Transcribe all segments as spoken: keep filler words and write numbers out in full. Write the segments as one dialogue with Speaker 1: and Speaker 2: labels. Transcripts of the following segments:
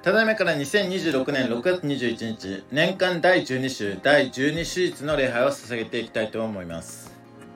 Speaker 1: ただいまからにせんにじゅうろくねんろくがつにじゅういちにち、年間だいじゅうに週だいじゅうに手術の礼拝を捧げていきたいと思います。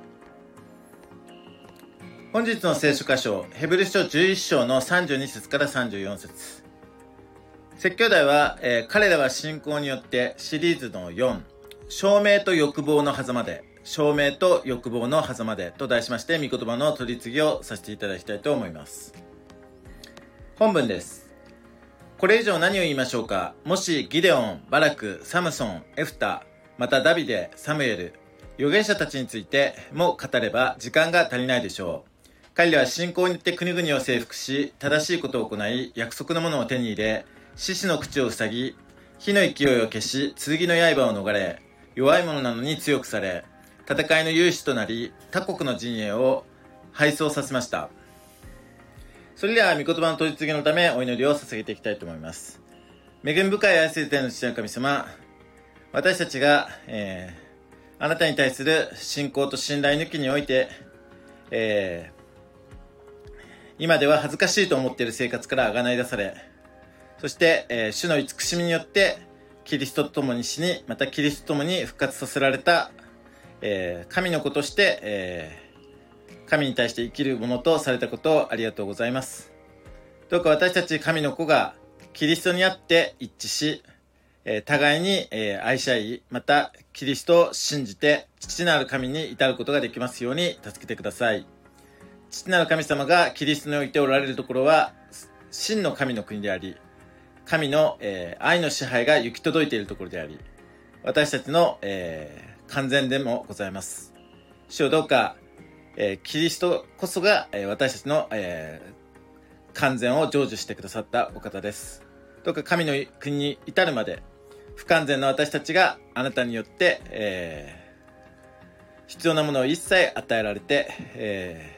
Speaker 1: 本日の聖書箇所、ヘブル書じゅういっ章のさんじゅうに節からさんじゅうよん節。説教題は、えー、彼らは信仰によってシリーズのよん、証明と欲望の狭間で、証明と欲望の狭間でと題しまして、御言葉の取り次ぎをさせていただきたいと思います。本文です。これ以上何を言いましょうか。もしギデオン、バラク、サムソン、エフタ、またダビデ、サムエル、預言者たちについても語れば時間が足りないでしょう。彼らは信仰によって国々を征服し、正しいことを行い、約束のものを手に入れ、獅子の口を塞ぎ、火の勢いを消し、剣の刃を逃れ、弱い者なのに強くされ、戦いの勇士となり、他国の陣営を敗走させました。それでは御言葉の取り次ぎのためお祈りを捧げていきたいと思います。恵み深い愛する天の父の神様、私たちが、えー、あなたに対する信仰と信頼抜きにおいて、えー、今では恥ずかしいと思っている生活からあがない出され、そして、えー、主の慈しみによってキリストと共に死に、またキリストと共に復活させられた、えー、神の子として、えー神に対して生きるものとされたことをありがとうございます。どうか私たち神の子がキリストにあって一致し、えー、互いに、えー、愛し合い、またキリストを信じて父なる神に至ることができますように助けてください。父なる神様がキリストにおいておられるところは真の神の国であり、神の、えー、愛の支配が行き届いているところであり、私たちの、えー、完全でもございます。主をどうかえー、キリストこそが、えー、私たちの、えー、完全を成就してくださったお方です。どうか神の国に至るまで不完全な私たちがあなたによって、えー、必要なものを一切与えられて、え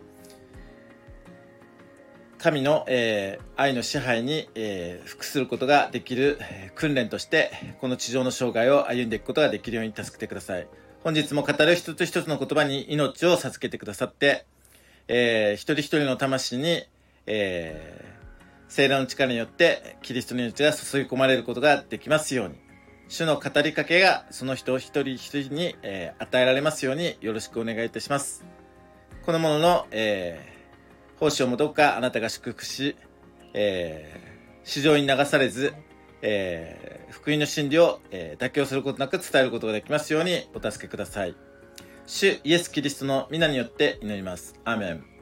Speaker 1: ー、神の、えー、愛の支配に、えー、服することができる、えー、訓練としてこの地上の生涯を歩んでいくことができるように助けてください。本日も語る一つ一つの言葉に命を授けてくださって、えー、一人一人の魂に、えー、聖霊の力によってキリストの命が注ぎ込まれることができますように、主の語りかけがその人一人一人に、えー、与えられますようによろしくお願いいたします。このものの、えー、奉仕をもどうかあなたが祝福し、えー、市場に流されず、えー、福音の真理を、えー、妥協することなく伝えることができますようにお助けください。主イエスキリストの皆によって祈ります。アーメン。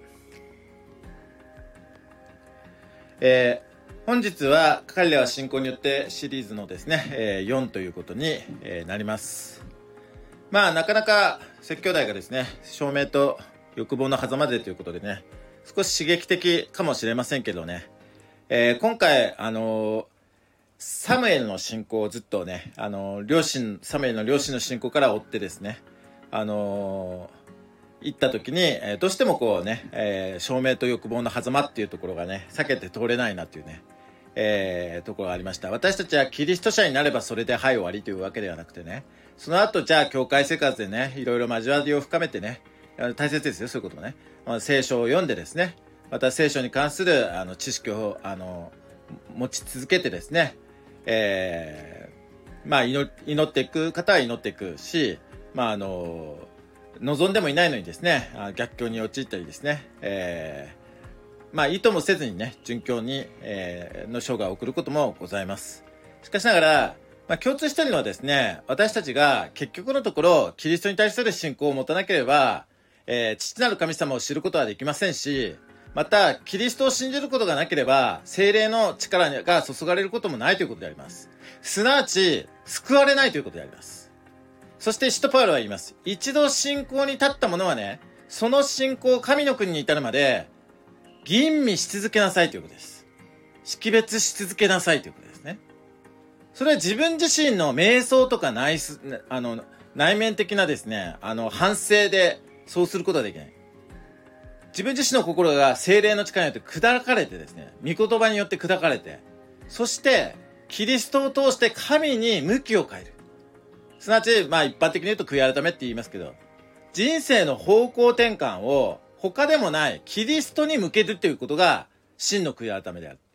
Speaker 1: えー、本日は彼らは信仰によってシリーズのですね、えー、よんということに、えー、なります。まあなかなか説教題がですね、証明と欲望の狭間でということでね、少し刺激的かもしれませんけどね、えー、今回あのーサムエルの信仰をずっとね、あの、両親、サムエルの両親の信仰から追ってですね、あのー、行った時に、えー、どうしてもこうね、えー、証明と欲望の狭間っていうところがね、避けて通れないなっていうね、えー、ところがありました。私たちはキリスト者になればそれではい終わりというわけではなくてね、その後じゃあ教会生活でね、いろいろ交わりを深めてね、大切ですよ、そういうこともね、まあ、聖書を読んでですね、また聖書に関するあの知識をあの持ち続けてですね、えー、まあ 祈, 祈っていく方は祈っていくし、まああの望んでもいないのにですね、逆境に陥ったりですね、えー、まあ意図もせずにね、順境に、えー、の生涯を送ることもございます。しかしながら、まあ、共通しているのはですね、私たちが結局のところキリストに対する信仰を持たなければ、えー、父なる神様を知ることはできませんし、またキリストを信じることがなければ聖霊の力が注がれることもないということであります。すなわち救われないということであります。そして使徒パウロは言います。一度信仰に立った者はね、その信仰を神の国に至るまで吟味し続けなさいということです。識別し続けなさいということですね。それは自分自身の瞑想とか内あの内面的なですね、あの反省でそうすることはできない。自分自身の心が聖霊の力によって砕かれてですね、御言葉によって砕かれて、そしてキリストを通して神に向きを変える。すなわち、まあ一般的に言うと悔い改めって言いますけど、人生の方向転換を他でもないキリストに向けるということが真の悔い改めである。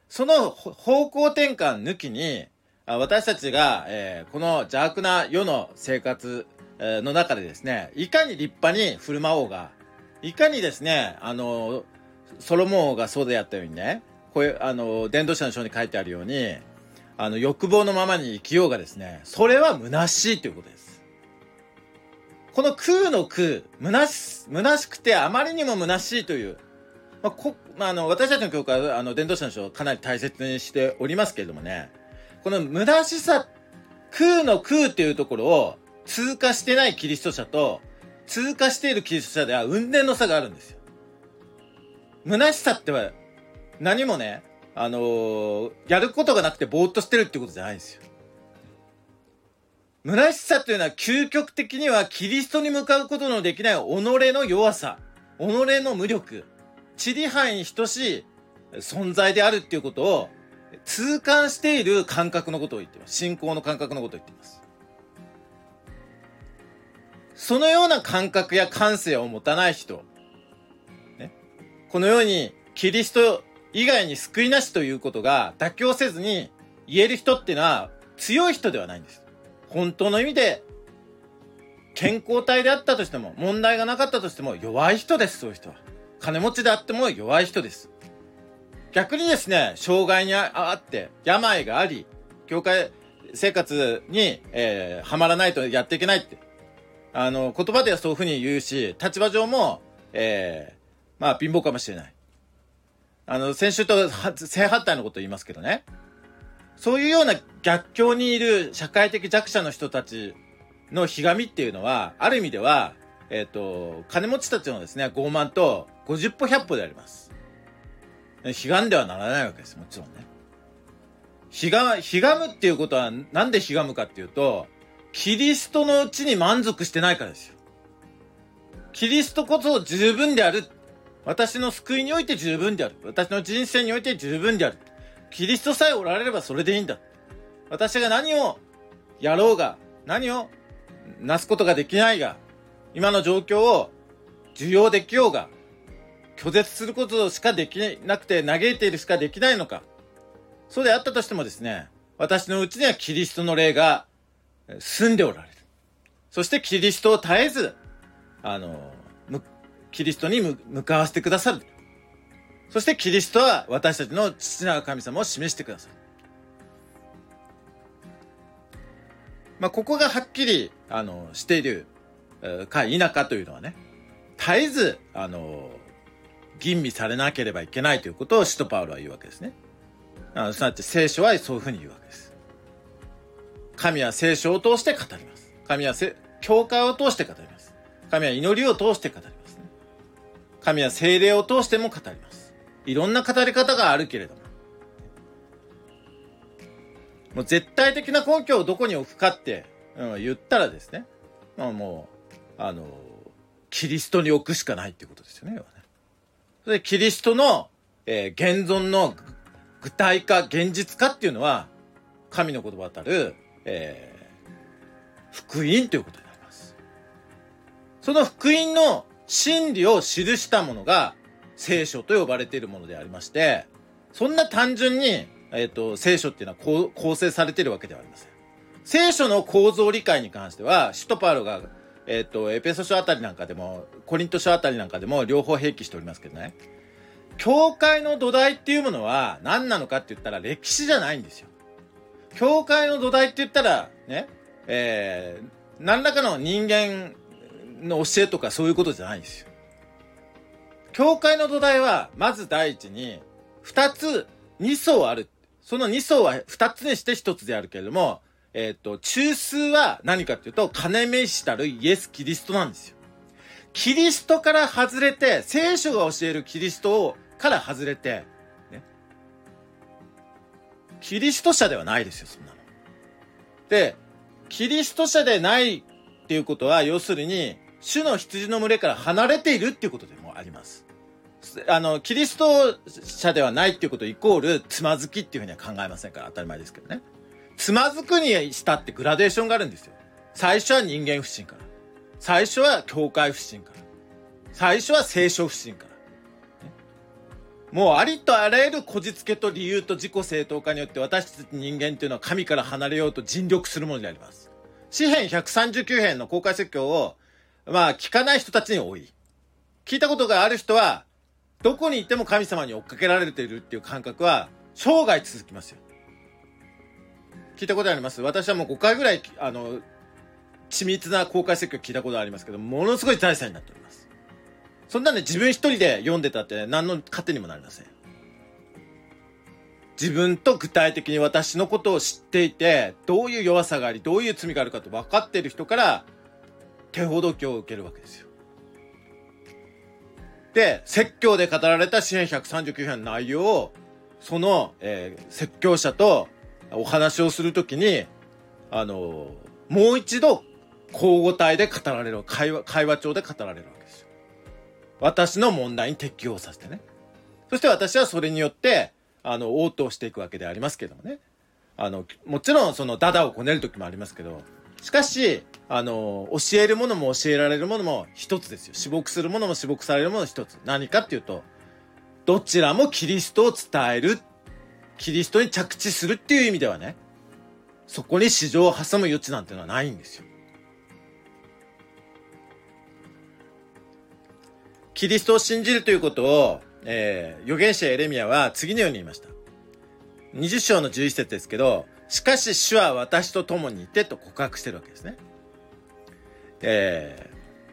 Speaker 1: その方向転換抜きに、私たちが、えー、この邪悪な世の生活の中でですね、いかに立派に振る舞おうが、いかにですね、あの、ソロモン王がそうであったようにね、こういう、あの、伝道者の書に書いてあるように、あの、欲望のままに生きようがですね、それは虚しいということです。この空の空、虚し、虚しくてあまりにも虚しいという、まあこまあ、あの私たちの教会はあの伝道者の書をかなり大切にしておりますけれどもね、この虚しさ、空の空っていうところを通過してないキリスト者と通過しているキリスト者では雲泥の差があるんですよ。虚しさっては何もね、あのー、やることがなくてぼーっとしてるってことじゃないんですよ。虚しさというのは究極的にはキリストに向かうことのできない己の弱さ、己の無力、地理範囲に等しい存在であるっていうことを痛感している感覚のことを言っています。信仰の感覚のことを言っています。そのような感覚や感性を持たない人、ね、このようにキリスト以外に救いなしということが妥協せずに言える人っていうのは強い人ではないんです。本当の意味で健康体であったとしても問題がなかったとしても弱い人です。そういう人は金持ちであっても弱い人です。逆にですね、障害にあって病があり教会生活に、えー、はまらないとやっていけないってあの言葉ではそういうふうに言うし、立場上も、えー、まあ貧乏かもしれない。あの先週と正反対のことを言いますけどね、そういうような逆境にいる社会的弱者の人たちのひがみっていうのはある意味では、えーと、金持ちたちのですね傲慢とごじゅっぽひゃっぽであります。ひがんではならないわけです。もちろんね、ひがひがむっていうことはなんでひがむかっていうと、キリストのうちに満足してないからですよ。キリストこそ十分である。私の救いにおいて十分である。私の人生において十分である。キリストさえおられればそれでいいんだ。私が何をやろうが、何をなすことができないが、今の状況を受容できようが、拒絶することしかできなくて嘆いているしかできないのか。そうであったとしてもですね、私のうちにはキリストの霊が住んでおられる。そしてキリストを絶えず、あの、キリストに向かわせてくださる。そしてキリストは私たちの父なる神様を示してくださる。まあ、ここがはっきり、あの、しているか否かというのはね、絶えず、あの、吟味されなければいけないということを使徒パウロは言うわけですね。あのすなわち聖書はそういうふうに言うわけです。神は聖書を通して語ります。神は教会を通して語ります。神は祈りを通して語りますね。神は聖霊を通しても語ります。いろんな語り方があるけれども、もう絶対的な根拠をどこに置くかって、うん、言ったらですね、まあ、もうあのキリストに置くしかないっていうことですよね。要はね、それでキリストの、えー、現存の具体化現実化っていうのは神の言葉たる、えー、福音ということになります。その福音の真理を記したものが聖書と呼ばれているものでありまして、そんな単純に、えーと、聖書っていうのは構成されているわけではありません。聖書の構造理解に関しては使徒パウロが、えーと、エペソ書あたりなんかでもコリント書あたりなんかでも両方併記しておりますけどね、教会の土台っていうものは何なのかって言ったら歴史じゃないんですよ。教会の土台って言ったらね、えー、何らかの人間の教えとかそういうことじゃないんですよ。教会の土台はまず第一に二つ二層ある。その二層は二つにして一つであるけれども、えっと中枢は何かっていうと金目したるイエス・キリストなんですよ。キリストから外れて、聖書が教えるキリストをから外れて、ね、キリスト者ではないですよ、そんなの。で、キリスト者でないっていうことは、要するに主の羊の群れから離れているっていうことでもあります。あのキリスト者ではないっていうことイコールつまずきっていうふうには考えませんから、当たり前ですけどね。つまずくにしたってグラデーションがあるんですよ。最初は人間不信から、最初は教会不信から、最初は聖書不信から、ね、 もうありとあらゆるこじつけと理由と自己正当化によって私たち人間っていうのは神から離れようと尽力するものであります。詩編ひゃくさんじゅうきゅう編の公開説教を、まあ聞かない人たちに多い。聞いたことがある人は、どこにいても神様に追っかけられているっていう感覚は生涯続きますよ。聞いたことあります？私はもうごかいぐらい、あの、緻密な公開説教聞いたことありますけど、ものすごい財産になっております。そんなね、自分一人で読んでたって、ね、何の糧にもなりません。自分と具体的に私のことを知っていて、どういう弱さがあり、どういう罪があるかと分かっている人から、手ほどきを受けるわけですよ。で、説教で語られた詩編ひゃくさんじゅうきゅう編の内容を、その、えー、説教者とお話をするときに、あのー、もう一度、交互体で語られる、会話、会話帳で語られるわけですよ。私の問題に適応させてね。そして私はそれによって、あの、応答していくわけでありますけどもね。あの、もちろんそのダダをこねる時もありますけど、しかし、あの、教えるものも教えられるものも一つですよ。私牧するものも私牧されるもの一つ。何かっていうと、どちらもキリストを伝える、キリストに着地するっていう意味ではね、そこに市場を挟む余地なんてのはないんですよ。キリストを信じるということを、えー、預言者エレミヤは次のように言いました。にじゅっ章のじゅういち節ですけど、しかし主は私と共にいてと告白してるわけですね。えー、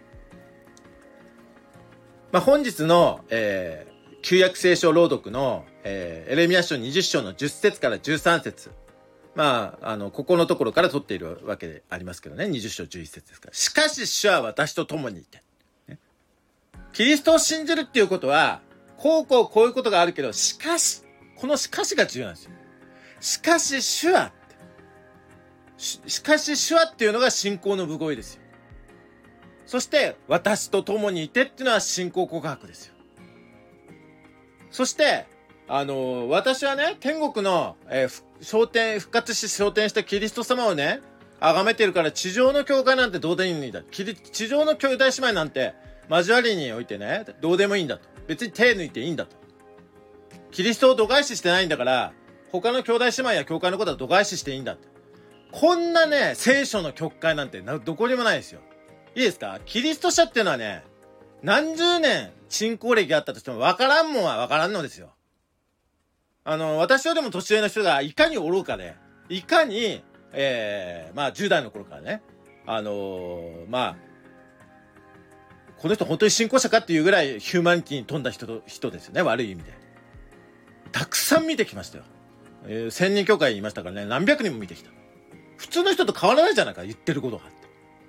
Speaker 1: まあ、本日の、えー、旧約聖書朗読の、えー、エレミヤ書にじゅっ章のじゅっ節からじゅうさん節。まあ、あの、ここのところから取っているわけでありますけどね。にじゅっ章じゅういち節ですから。しかし主は私と共にいて。キリストを信じるっていうことは、こうこうこういうことがあるけど、しかし、このしかしが重要なんですよ。しかし主はってし、しかし主はっていうのが信仰の産声ですよ。そして、私と共にいてっていうのは信仰告白ですよ。そして、あのー、私はね、天国の、えー、昇天、復活し昇天したキリスト様をね、崇めてるから地上の教会なんてどうでもいいんだ。地上の兄弟姉妹なんて、交わりにおいてね、どうでもいいんだと。別に手抜いていいんだと。キリストを度外視してないんだから、他の兄弟姉妹や教会のことは度外視していいんだって。こんなね、聖書の曲解なんてどこにもないですよ。いいですか？キリスト者っていうのはね、何十年信仰歴があったとしても分からんもんは分からんのですよ。あの、私よりも年上の人がいかに愚かで、いかに、えー、まあじゅう代の頃からね、あのー、まあ、この人本当に信仰者かっていうぐらいヒューマニティに富んだ人と、人ですよね。悪い意味で。たくさん見てきましたよ。えー、千人教会にいましたからね、何百人も見てきた。普通の人と変わらないじゃないか、言ってることがあって。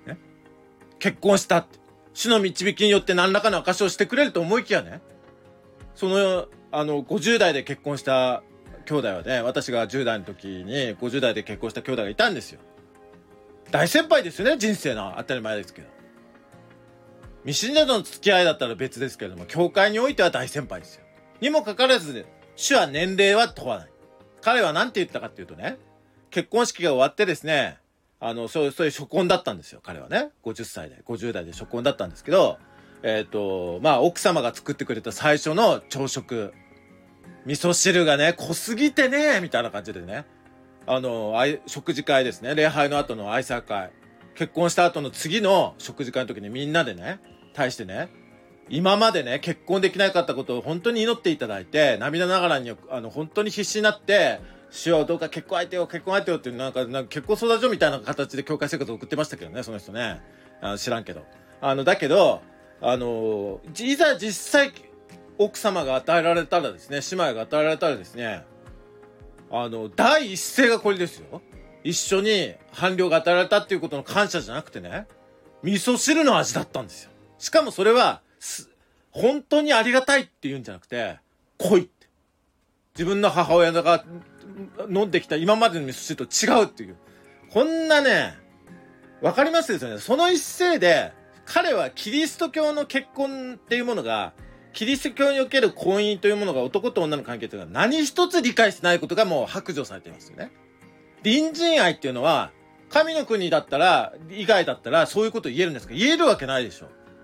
Speaker 1: ね。結婚したって。主の導きによって何らかの証しをしてくれると思いきやね。その、あの、ごじゅう代で結婚した兄弟はね、私がじゅう代の時にごじゅう代で結婚した兄弟がいたんですよ。大先輩ですよね、人生の当たり前ですけど。未信者との付き合いだったら別ですけれども、教会においては大先輩ですよ。にもかかわらず、主は年齢は問わない。彼は何て言ったかっていうとね、結婚式が終わってですね、あの、そういう、そういう初婚だったんですよ、彼はね。ごじゅっさいで、ごじゅう代で初婚だったんですけど、えっと、まあ、奥様が作ってくれた最初の朝食、味噌汁がね、濃すぎてね、みたいな感じでね、あの、食事会ですね、礼拝の後の愛妻会、結婚した後の次の食事会の時にみんなでね、対してね、今までね、結婚できなかったことを本当に祈っていただいて、涙ながらに、あの、本当に必死になって、主よ、どうか結婚相手を、結婚相手をっていう、なんか、なんか結婚相談所みたいな形で教会生活を送ってましたけどね、その人ね。あの知らんけど。あの、だけど、あの、いざ実際、奥様が与えられたらですね、姉妹が与えられたらですね、あの、第一声がこれですよ。一緒に伴侶が与えられたっていうことの感謝じゃなくてね、味噌汁の味だったんですよ。しかもそれは、本当にありがたいって言うんじゃなくて、濃いって。自分の母親が飲んできた今までの味噌汁と違うっていう。こんなね、わかりますですよね。その一世で、彼はキリスト教の結婚っていうものが、キリスト教における婚姻というものが男と女の関係というのは何一つ理解してないことがもう白状されていますよね。隣人愛っていうのは、神の国だったら、以外だったらそういうこと言えるんですか？言えるわけないでしょ。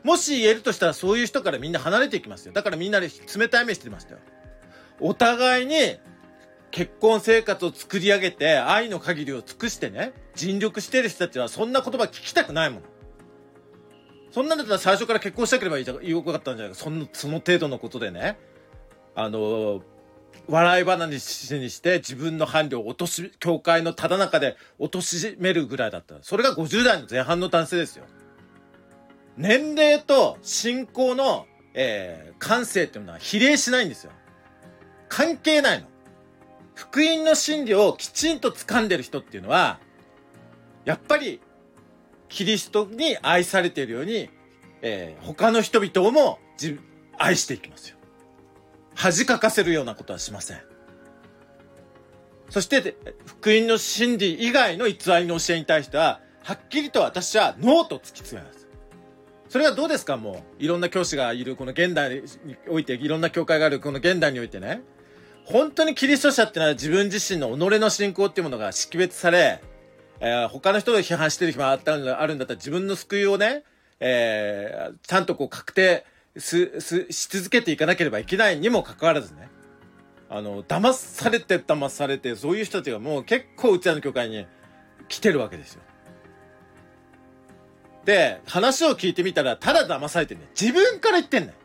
Speaker 1: もし言えるとしたらそういう人からみんな離れていきますよ。だからみんなで冷たい目してましたよ。お互いに結婚生活を作り上げて愛の限りを尽くしてね、尽力してる人たちはそんな言葉聞きたくないもん。そんなんだったら最初から結婚したければいいじゃよかったんじゃないか。そのその程度のことでね、あの笑い話にして自分の伴侶を落とし、教会のただ中で落としめるぐらいだった。それがごじゅう代の前半の男性ですよ。年齢と信仰の、えー、感性っていうのは比例しないんですよ。関係ないの。福音の真理をきちんと掴んでる人っていうのは、やっぱりキリストに愛されているように、えー、他の人々をも自愛していきますよ。恥かかせるようなことはしません。そして福音の真理以外の偽りの教えに対しては、はっきりと私はノーと突きつけます。それはどうですか？もういろんな教師がいるこの現代において、いろんな教会があるこの現代においてね、本当にキリスト者ってのは自分自身の己の信仰っていうものが識別され、えー、他の人を批判してる暇があったあるんだったら自分の救いをね、えー、ちゃんとこう確定すすし続けていかなければいけないにもかかわらずね、あの騙されて騙されて、そういう人たちがもう結構うちらの教会に来てるわけですよ。で、話を聞いてみたら、ただ騙されてね。自分から言ってんねん。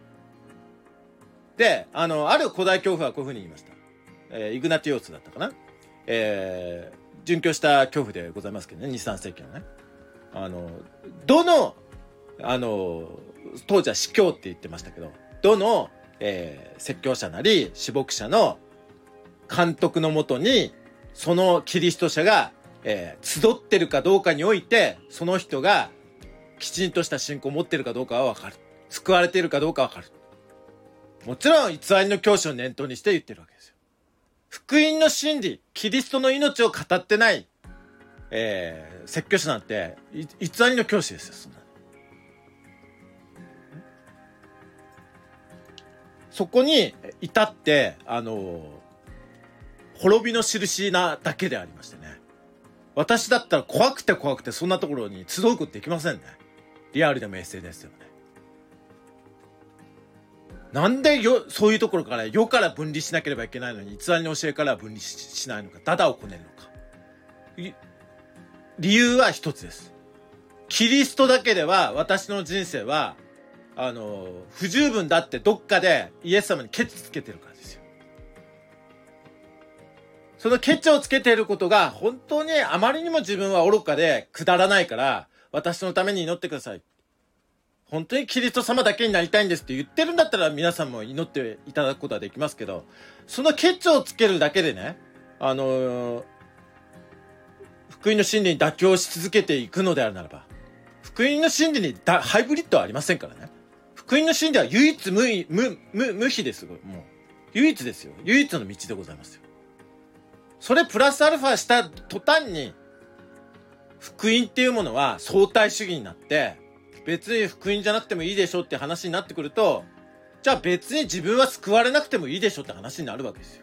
Speaker 1: で、あの、ある古代教父はこういうふうに言いました。えー、イグナティオスだったかな。えー、殉教した教父でございますけどね、に、さん世紀のね。あの、どの、あの、当時は司教って言ってましたけど、どの、えー、説教者なり、司牧者の監督のもとに、そのキリスト者が、えー、集ってるかどうかにおいて、その人がきちんとした信仰を持ってるかどうかは分かる。救われているかどうか分かる。もちろん偽りの教師を念頭にして言ってるわけですよ。福音の真理、キリストの命を語ってない、えー、説教師なんて偽りの教師ですよ。そんなそこに至ってあの滅びの印なだけでありましてね。私だったら怖くて怖くてそんなところに集うことできませんね。リアルでもエスエヌエスでもね。なんでよそういうところから世から分離しなければいけないのに偽りの教えから分離 し, しないのか、ダダをこねるのか。理由は一つです。キリストだけでは私の人生はあの不十分だってどっかでイエス様にケチつけてるからですよ。そのケチをつけていることが本当にあまりにも自分は愚かでくだらないから私のために祈ってください。本当にキリスト様だけになりたいんですって言ってるんだったら皆さんも祈っていただくことはできますけど、そのケチをつけるだけでね、あのー、福音の真理に妥協し続けていくのであるならば、福音の真理にだハイブリッドはありませんからね。福音の真理は唯一無無無無比ですよ。もう唯一ですよ。唯一の道でございますよ。それプラスアルファした途端に福音っていうものは相対主義になって別に福音じゃなくてもいいでしょって話になってくると、じゃあ別に自分は救われなくてもいいでしょって話になるわけですよ。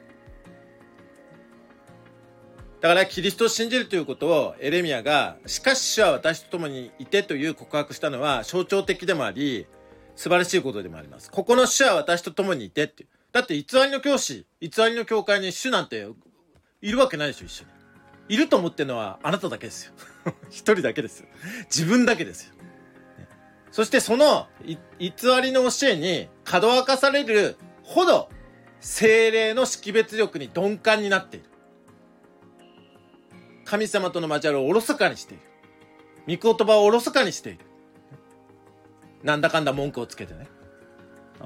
Speaker 1: だからキリストを信じるということをエレミヤがしかし主は私と共にいてという告白したのは象徴的でもあり素晴らしいことでもあります。ここの主は私と共にいてっていう。だって偽りの教師、偽りの教会に主なんているわけないでしょ。一緒にいると思ってるのはあなただけですよ。一人だけですよ。自分だけですよ。そしてその偽りの教えにかどわかされるほど聖霊の識別力に鈍感になっている。神様との交わりをおろそかにしている。御言葉をおろそかにしている。なんだかんだ文句をつけてね。あの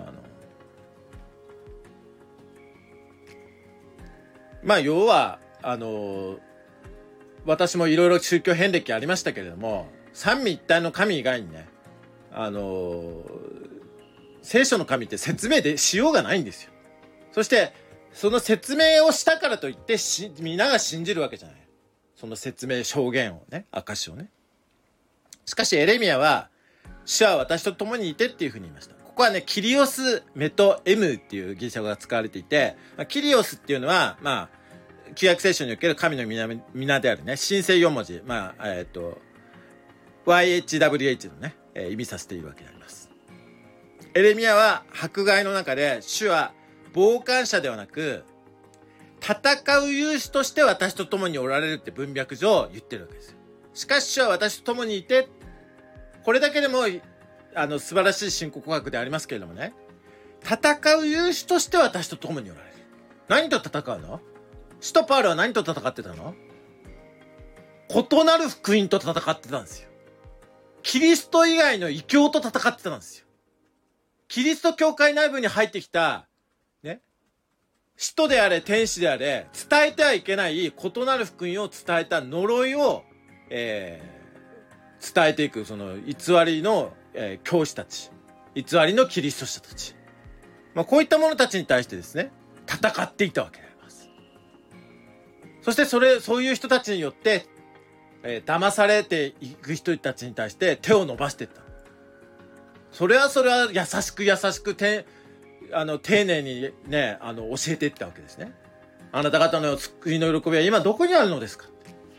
Speaker 1: まあ要はあの私もいろいろ宗教遍歴ありましたけれども、三位一体の神以外にね、あの聖書の神って説明でしようがないんですよ。そしてその説明をしたからといってし皆が信じるわけじゃない。その説明証言をね、証をね。しかしエレミヤは主は私と共にいてっていうふうに言いました。ここはね、キリオスメトエムっていうギリシャ語が使われていて、まあ、キリオスっていうのはまあ旧約聖書における神の皆であるね、神聖よん文字、まあえっと ワイエイチダブリューエイチ のね、 えー、意味させているわけであります。エレミヤは迫害の中で、主は傍観者ではなく戦う勇士として私と共におられるって文脈上言ってるわけですよ。しかし主は私と共にいて、これだけでもあの素晴らしい信仰告白でありますけれどもね、戦う勇士として私と共におられる。何と戦うの？使徒パウロは何と戦ってたの？異なる福音と戦ってたんですよ。キリスト以外の異教と戦ってたんですよ。キリスト教会内部に入ってきたね、使徒であれ天使であれ伝えてはいけない異なる福音を伝えた呪いを、えー、伝えていくその偽りの、えー、教師たち、偽りのキリスト者たち、まあ、こういった者たちに対してですね戦っていたわけであります。そしてそれそういう人たちによって、えー、騙されていく人たちに対して手を伸ばしていった。それはそれは優しく優しくてあの丁寧にねあの教えていったわけですね。あなた方の救いの喜びは今どこにあるのですか。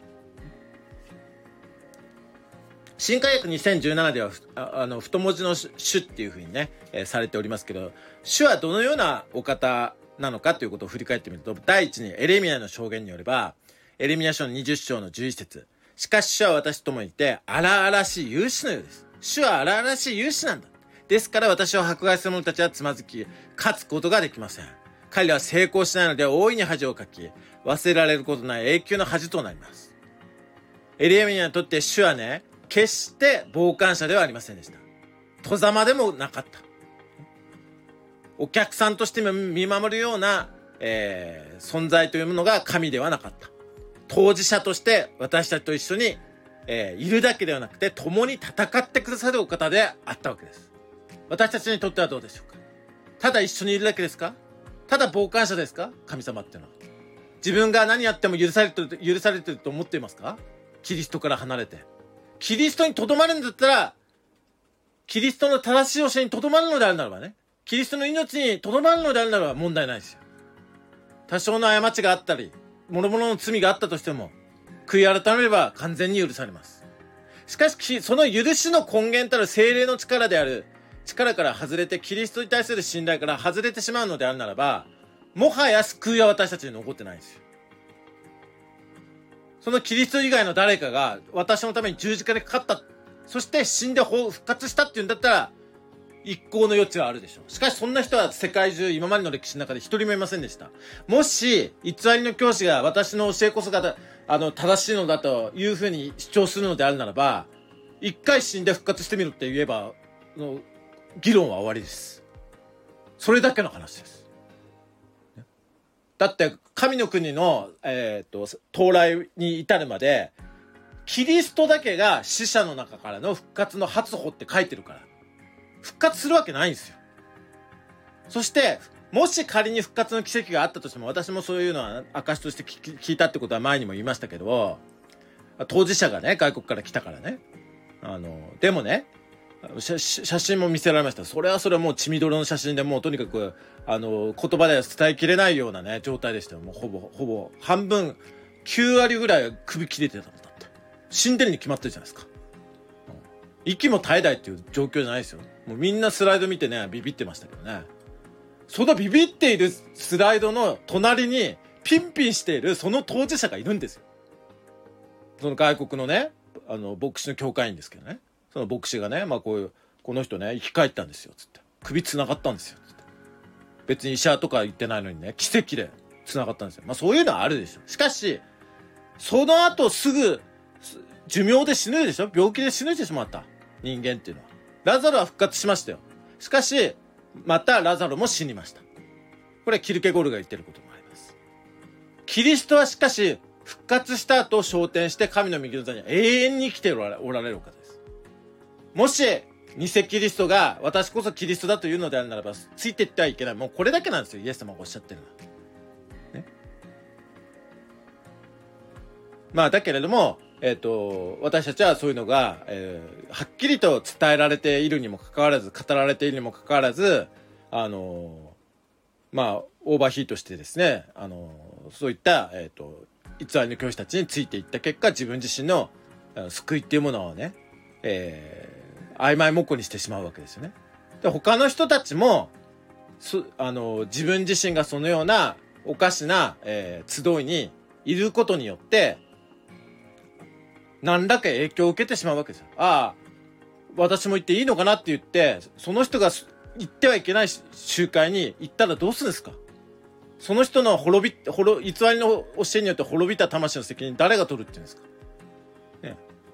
Speaker 1: 新海訳にせんじゅうななではああの太文字の主っていうふうにね、えー、されておりますけど、主はどのようなお方なのかということを振り返ってみると、第一にエレミヤの証言によれば、エレミヤ書のにじゅっ章のじゅういち節、しかし主は私ともにいて荒々しい勇士のようです。主は荒々しい勇士なんだ。ですから私を迫害する者たちはつまずき勝つことができません。彼らは成功しないので大いに恥をかき、忘れられることない永久の恥となります。エレミヤにとって主はね、決して傍観者ではありませんでした。戸ざまでもなかった。お客さんとして見守るような、えー、存在というものが神ではなかった。当事者として私たちと一緒に、えー、いるだけではなくて共に戦ってくださるお方であったわけです。私たちにとってはどうでしょうか。ただ一緒にいるだけですか。ただ傍観者ですか。神様っていうのは自分が何やっても許されてる許されてると思っていますか。キリストから離れてキリストにとどまるんだったら、キリストの正しい教えにとどまるのであるならばね、キリストの命にとどまるのであるならば問題ないですよ。多少の過ちがあったり諸々の罪があったとしても悔い改めれば完全に許されます。しかしその許しの根源たる聖霊の力である力から外れて、キリストに対する信頼から外れてしまうのであるならば、もはや救いは私たちに残ってないんですよ。そのキリスト以外の誰かが私のために十字架でかかった、そして死んで復活したっていうんだったら一向の余地はあるでしょう。しかしそんな人は世界中今までの歴史の中で一人もいませんでした。もし偽りの教師が私の教えこそがあの正しいのだというふうに主張するのであるならば、一回死んで復活してみろって言えばの議論は終わりです。それだけの話です。だって神の国の、えー、と到来に至るまでキリストだけが死者の中からの復活の初歩って書いてるから復活するわけないんですよ。そしてもし仮に復活の奇跡があったとしても、私もそういうのは証として聞いたってことは前にも言いましたけど、当事者がね外国から来たからね、あのでもね写, 写真も見せられました。それはそれはもう血みどろの写真で、もうとにかくあの言葉では伝えきれないようなね状態でしたよ。もうほぼほぼ半分きゅうわりぐらい首切れてたんだって。死んでるに決まってるじゃないですか。息も絶えないっていう状況じゃないですよ。もうみんなスライド見てねビビってましたけどね。そのビビっているスライドの隣にピンピンしているその当事者がいるんですよ。その外国のねあの牧師の教会員ですけどね、その牧師がね、まあこういうこの人ね生き返ったんですよつって首つながったんですよつって、別に医者とか言ってないのにね奇跡でつながったんですよ。まあそういうのはあるでしょ。しかしその後すぐ寿命で死ぬでしょ。病気で死ぬでしまった人間っていうのは。ラザロは復活しましたよ。しかしまたラザロも死にました。これはキルケゴルが言ってることもあります。キリストはしかし復活した後昇天して神の右の座に永遠に生きておられるお方です。もし偽キリストが私こそキリストだというのであるならばついていってはいけない。もうこれだけなんですよ、イエス様がおっしゃってるのは、ね、まあだけれども、えーと、私たちはそういうのが、えー、はっきりと伝えられているにもかかわらず、語られているにもかかわらず、あのー、まあオーバーヒートしてですね、あのー、そういった、えーと、偽りの教師たちについていった結果、自分自身の救いっていうものをね、えー、 曖昧模糊にしてしまうわけですよね。で他の人たちもそあの自分自身がそのようなおかしな、えー、集いにいることによって何らか影響を受けてしまうわけですよ。ああ私も行っていいのかなって言ってその人が行ってはいけない集会に行ったらどうするんですか。その人の滅び滅偽りの教えによって滅びた魂の責任誰が取るって言うんですか、ね、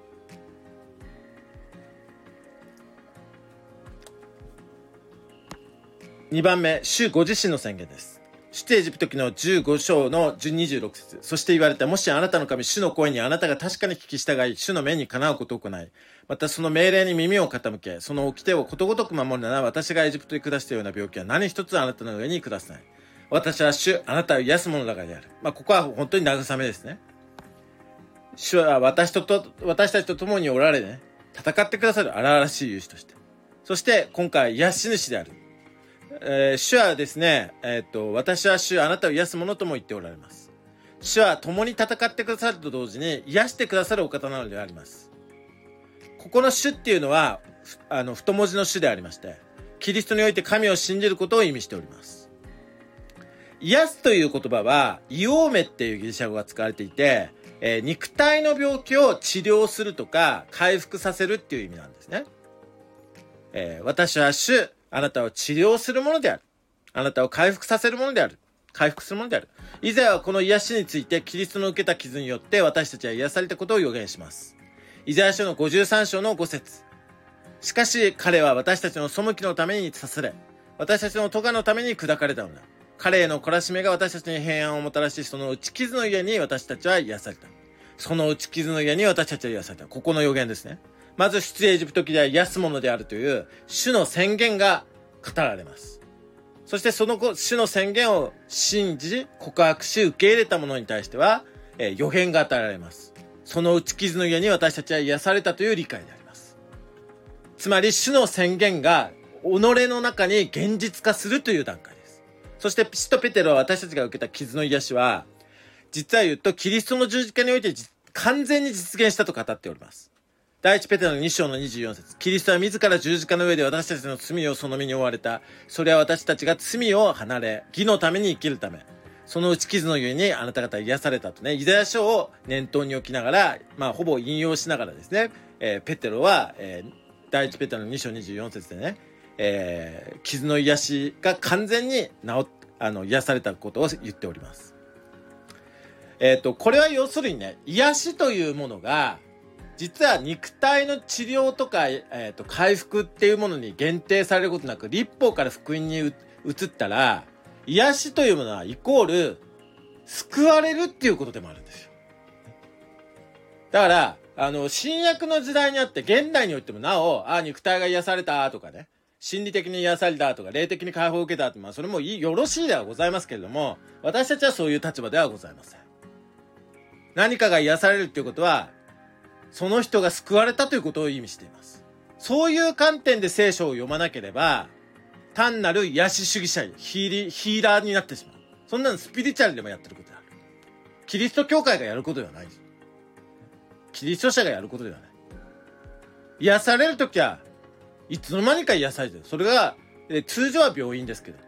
Speaker 1: にばんめ、主ご自身の宣言です。出エジプト記のじゅうご章のにじゅうろく節。そして言われた。もしあなたの神、主の声にあなたが確かに聞き従い、主の目にかなうことを行い、またその命令に耳を傾け、その掟をことごとく守るなら、私がエジプトに下したような病気は何一つあなたの上に下さない。私は主、あなたを癒す者だからである。まあ、ここは本当に慰めですね。主は私とと、私たちと共におられね、戦ってくださる荒々しい勇士として。そして今回、癒し主である。えー、主はですね、えー、っと、私は主、あなたを癒す者とも言っておられます。主は共に戦ってくださると同時に癒してくださるお方なのであります。ここの主っていうのは、あの、太文字の主でありまして、キリストにおいて神を信じることを意味しております。癒すという言葉は、イオーメっていうギリシャ語が使われていて、えー、肉体の病気を治療するとか、回復させるっていう意味なんですね。えー、私は主、あなたを治療するものである。あなたを回復させるものである。回復するものである。以前はこの癒しについてキリストの受けた傷によって私たちは癒されたことを予言します。イザヤ書のごじゅうさん章のご節。しかし彼は私たちの背きのために刺され、私たちの咎のために砕かれたのだ。彼への懲らしめが私たちに平安をもたらし、その打ち傷の家に私たちは癒された。その打ち傷の家に私たちは癒された。ここの予言ですね。まず出エジプト記では癒すものであるという主の宣言が語られます。そしてその主の宣言を信じ告白し受け入れた者に対しては、えー、予言が与えられます。その打ち傷の家に私たちは癒されたという理解であります。つまり主の宣言が己の中に現実化するという段階です。そして使徒ペテロは私たちが受けた傷の癒しは実は言うとキリストの十字架において完全に実現したと語っております。第一ペテロのに章のにじゅうよん節。キリストは自ら十字架の上で私たちの罪をその身に負われた。それは私たちが罪を離れ、義のために生きるため。その打ち傷のゆえにあなた方癒されたとね、イザヤ書を念頭に置きながら、まあほぼ引用しながらですね、えー、ペテロは、えー、第一ペテロのに章にじゅうよん節でね、えー、傷の癒しが完全に治っ、あの、癒されたことを言っております。えっと、これは要するにね、癒しというものが、実は肉体の治療とか、えー、と回復っていうものに限定されることなく律法から福音に移ったら癒しというものはイコール救われるっていうことでもあるんですよ。だからあの新約の時代にあって現代においてもなおあ肉体が癒されたとかね心理的に癒されたとか霊的に解放を受けたとか、まあ、それもいいよろしいではございますけれども私たちはそういう立場ではございません。何かが癒されるっていうことはその人が救われたということを意味しています。そういう観点で聖書を読まなければ、単なる癒し主義者、ヒーリ、ヒーラーになってしまう。そんなのスピリチュアルでもやってることである。キリスト教会がやることではない。キリスト者がやることではない。癒されるときはいつの間にか癒されてる。それが、え通常は病院ですけど。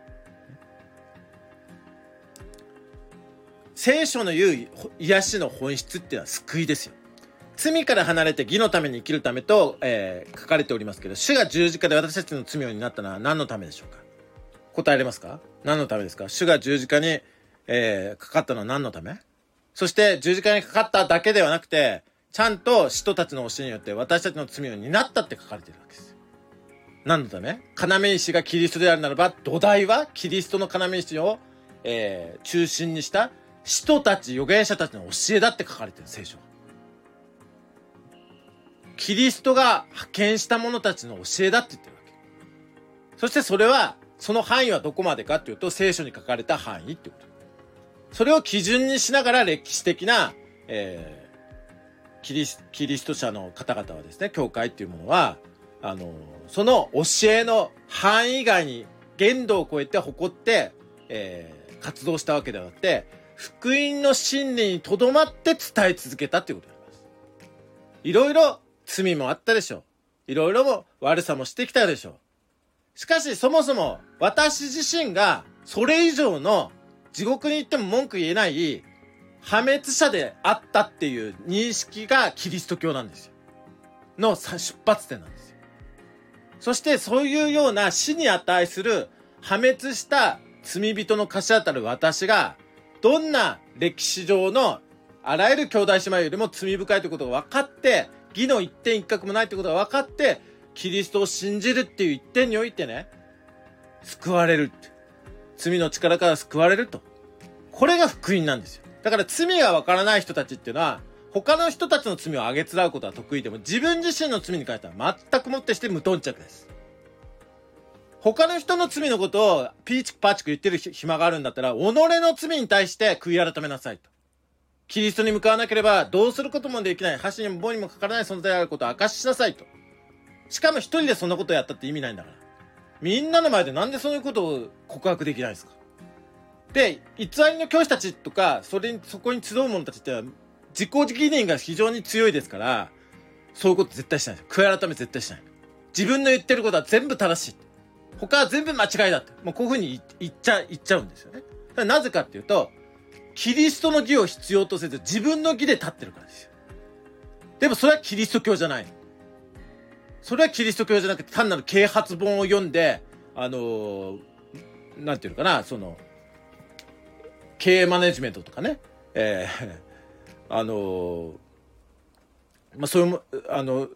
Speaker 1: 聖書の言う癒しの本質っていうのは救いですよ。罪から離れて義のために生きるためと、えー、書かれておりますけど、主が十字架で私たちの罪を担ったのは何のためでしょうか。答えれますか。何のためですか。主が十字架に、えー、かかったのは何のため。そして十字架にかかっただけではなくてちゃんと使徒たちの教えによって私たちの罪を担ったって書かれているわけです。何のため。要石がキリストであるならば土台はキリストの要石を、えー、中心にした使徒たち預言者たちの教えだって書かれている。聖書はキリストが派遣した者たちの教えだって言ってるわけ。そしてそれはその範囲はどこまでかっていうと聖書に書かれた範囲ってこと。それを基準にしながら歴史的な、えー、キリス、キリスト者の方々はですね、教会っていうものはあのその教えの範囲外に限度を超えて誇って、えー、活動したわけではなくて福音の真理にとどまって伝え続けたっていうことになります。いろいろ罪もあったでしょう。 いろいろも悪さもしてきたでしょう。しかしそもそも私自身がそれ以上の地獄に行っても文句言えない破滅者であったっていう認識がキリスト教なんですよ。の出発点なんですよ。そしてそういうような死に値する破滅した罪人の頭たる私がどんな歴史上のあらゆる兄弟姉妹よりも罪深いということが分かって義の一点一角もないということが分かってキリストを信じるっていう一点においてね救われるって罪の力から救われるとこれが福音なんですよ。だから罪が分からない人たちっていうのは他の人たちの罪をあげつらうことは得意でも自分自身の罪に関しては全くもってして無頓着です。他の人の罪のことをピーチクパーチク言ってる暇があるんだったら己の罪に対して悔い改めなさいと。キリストに向かわなければどうすることもできない箸にも棒にもかからない存在であることを明かしなさいと。しかも一人でそんなことをやったって意味ないんだからみんなの前でなんでそういうことを告白できないですか。で偽りの教師たちとかそれにそこに集う者たちって自己責任が非常に強いですからそういうこと絶対しないです。悔い改め絶対しない。自分の言ってることは全部正しい他は全部間違いだってもうこういうふうに言っちゃ言っちゃうんですよね。なぜかっていうとキリストの義を必要とせず自分の義で立ってるからですよ。でもそれはキリスト教じゃない。それはキリスト教じゃなくて単なる啓発本を読んであのー、なんていうのかなその経営マネジメントとかね、えー、あのー、まあそういうあの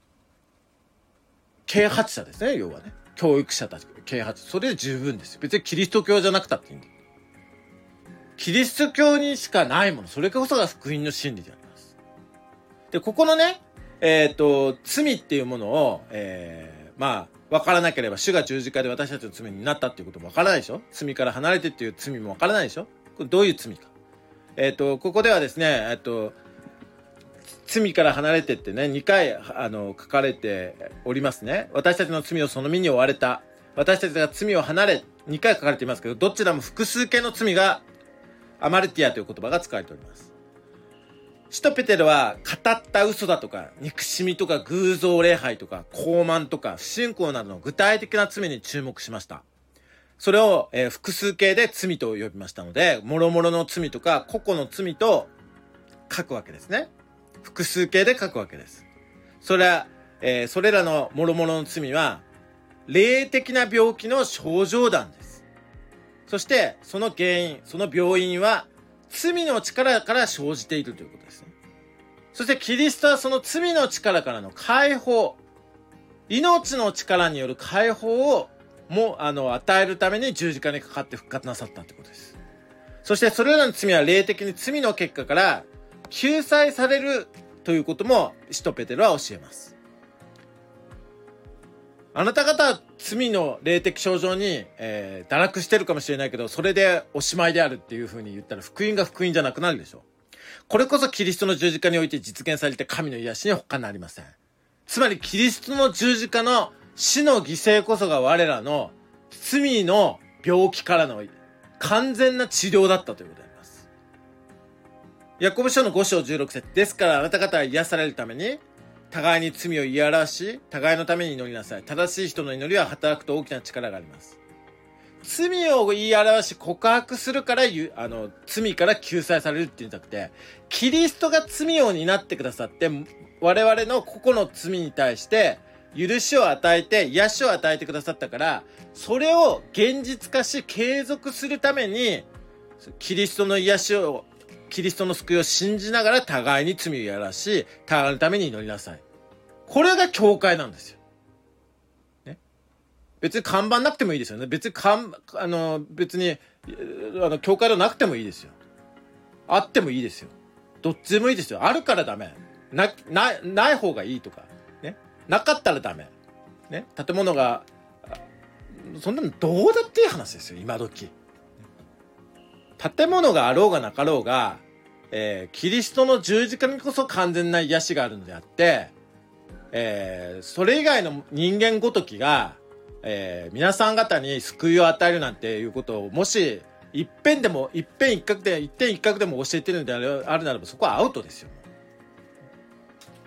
Speaker 1: 啓発者ですね要はね教育者たち啓発それで十分ですよ。別にキリスト教じゃなくたっていいんだ。キリスト教にしかないものそれこそが福音の真理であります。でここのねえっと罪っていうものを、えー、まあ分からなければ主が十字架で私たちの罪になったっていうことも分からないでしょ。罪から離れてっていう罪も分からないでしょ。これどういう罪か。えっとここではですねえっと罪から離れてってねにかいあの書かれておりますね。私たちの罪をその身に負われた私たちが罪を離れにかい書かれていますけどどちらも複数形の罪がアマルティアという言葉が使われております。使徒ペテロは語った嘘だとか憎しみとか偶像礼拝とか傲慢とか不信仰などの具体的な罪に注目しました。それを、えー、複数形で罪と呼びましたので諸々の罪とか個々の罪と書くわけですね。複数形で書くわけです。それは、えー、それらの諸々の罪は霊的な病気の症状なんです。そしてその原因その病因は罪の力から生じているということですね。そしてキリストはその罪の力からの解放命の力による解放をもあの与えるために十字架にかかって復活なさったということです。そしてそれらの罪は霊的に罪の結果から救済されるということも使徒ペテロは教えます。あなた方は罪の霊的症状に、えー、堕落してるかもしれないけどそれでおしまいであるっていう風に言ったら福音が福音じゃなくなるでしょ。これこそキリストの十字架において実現されて神の癒しに他なりません。つまりキリストの十字架の死の犠牲こそが我らの罪の病気からの完全な治療だったということであります。ヤコブ書のご章じゅうろく節ですからあなた方は癒されるために互いに罪を言い表し互いのために祈りなさい。正しい人の祈りは働くと大きな力があります。罪を言い表し告白するからあの罪から救済されるっていうんじゃなくてキリストが罪を担ってくださって我々の個々の罪に対して許しを与えて癒しを与えてくださったからそれを現実化し継続するためにキリストの癒しをキリストの救いを信じながら互いに罪をやらし互いのために祈りなさい。これが教会なんですよ、ね、別に看板なくてもいいですよね。別に看あの別にあの教会でなくてもいいですよ。あってもいいですよ。どっちでもいいですよ。あるからダメななない方がいいとかねなかったらダメね。建物がそんなのどうだっていい話ですよ今時。建物があろうがなかろうが、えー、キリストの十字架にこそ完全な癒しがあるのであって、えー、それ以外の人間ごときが、えー、皆さん方に救いを与えるなんていうことをもし一遍でも一遍一角で一点一角でも教えてるのであるならばそこはアウトですよ。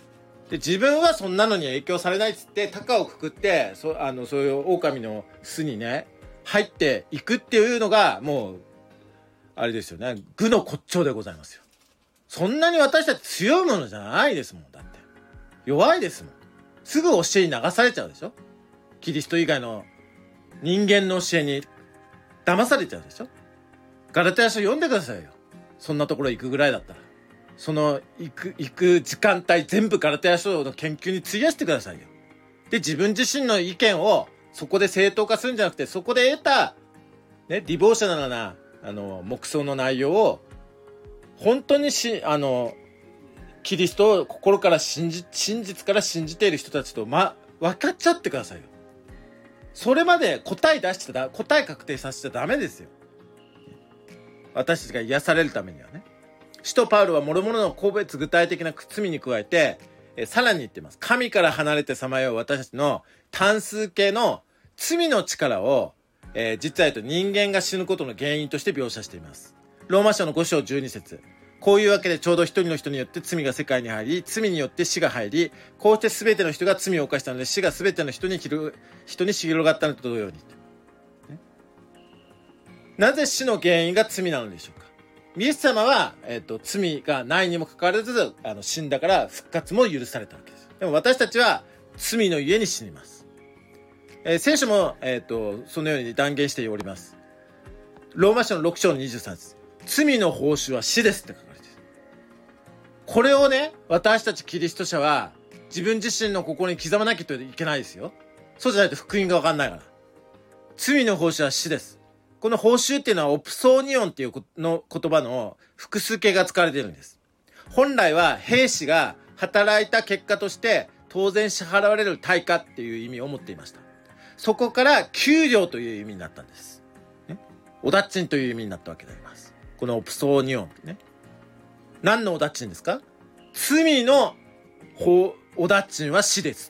Speaker 1: で自分はそんなのに影響されないっつって高をくくってそあのそういう狼の巣にね入っていくっていうのがもうあれですよね、愚の骨頂でございますよ。そんなに私たち強いものじゃないですもん。だって弱いですもん。すぐ教えに流されちゃうでしょ。キリスト以外の人間の教えに騙されちゃうでしょ。ガラテヤ書読んでくださいよ。そんなところ行くぐらいだったらその行く行く時間帯全部ガラテヤ書の研究に費やしてくださいよ。で自分自身の意見をそこで正当化するんじゃなくて、そこで得たねディボーショナルなあの黙想の内容を本当にしあのキリストを心から信じ真実から信じている人たちと、ま、分かっちゃってくださいよ。それまで答え出してた答え確定させちゃダメですよ。私たちが癒されるためにはね。使徒パウロは諸々の個別具体的な罪に加えて、えさらに言っています。神から離れてさまよう私たちの単数形の罪の力を、えー、実は言うと人間が死ぬことの原因として描写しています。ローマ書のご章じゅうに節。こういうわけでちょうど一人の人によって罪が世界に入り、罪によって死が入り、こうして全ての人が罪を犯したので死が全ての人に広人に広がったのと同様に、ね、なぜ死の原因が罪なのでしょうか。イエス様は、えーと、罪がないにもかかわらずあの死んだから復活も許されたわけです。でも私たちは罪のゆえに死にます。えー、聖書も、えーと、そのように断言しております。ローマ書のろく章のにじゅうさん節。罪の報酬は死ですって書かれている。これをね、私たちキリスト者は自分自身の心に刻まなきゃいけないですよ。そうじゃないと福音が分かんないから。罪の報酬は死です。この報酬っていうのはオプソーニオンっていうの言葉の複数形が使われているんです。本来は兵士が働いた結果として当然支払われる対価っていう意味を持っていました。そこから給料という意味になったんです。ね、おだっちんという意味になったわけであります。このオプソーニオンってね。何のおだっちんですか？罪のおだっちんは死です。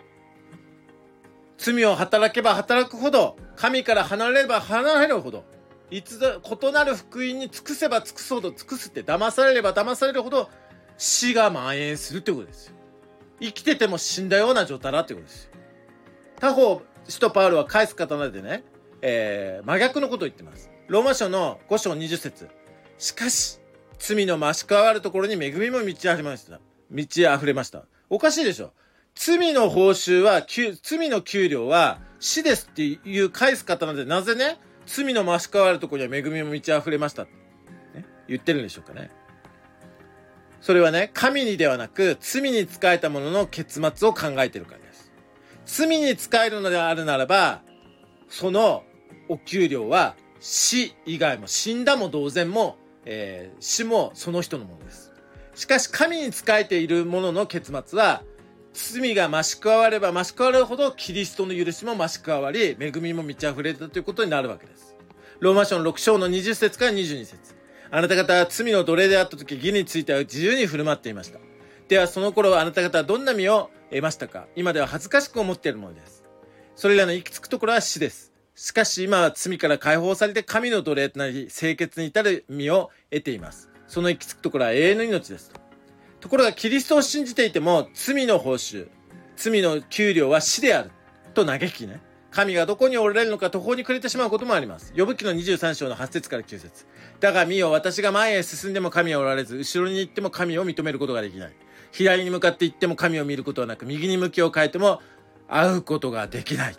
Speaker 1: 罪を働けば働くほど、神から離れれば離れるほど、いつだ異なる福音に尽くせば尽くすほど尽くすって、騙されれば騙されるほど死が蔓延するってことですよ。生きてても死んだような状態だってことですよ。他方、使徒パウロは返す刀でね、えー、真逆のことを言ってます。ローマ書のご章にじゅう節。しかし、罪の増し加わるところに恵みも満ち溢れました。満ち溢れました。おかしいでしょ。罪の報酬は、罪の給料は死ですっていう返す刀で、なぜね、罪の増し加わるところには恵みも満ち溢れました、ね、言ってるんでしょうかね。それはね、神にではなく、罪に仕えたものの結末を考えているからです。罪に仕えるのであるならば、そのお給料は死以外も死んだも同然も、えー、死もその人のものです。しかし神に仕えているものの結末は、罪が増し加われば増し加わるほどキリストの許しも増し加わり、恵みも満ち溢れたということになるわけです。ローマ書のろく章のにじゅう節からにじゅうに節。あなた方は罪の奴隷であった時、義については自由に振る舞っていました。ではその頃あなた方はどんな身を得ましたか。今では恥ずかしく思っているものです。それらの行き着くところは死です。しかし今は罪から解放されて神の奴隷となり、清潔に至る身を得ています。その行き着くところは永遠の命ですと。ところがキリストを信じていても、罪の報酬、罪の給料は死であると嘆きね。神がどこにおられるのか途方に暮れてしまうこともあります。ヨブ記のにじゅうさん章のはち節からきゅう節。だが見よ、私が前へ進んでも神はおられず、後ろに行っても神を認めることができない。左に向かって行っても神を見ることはなく、右に向きを変えても会うことができない。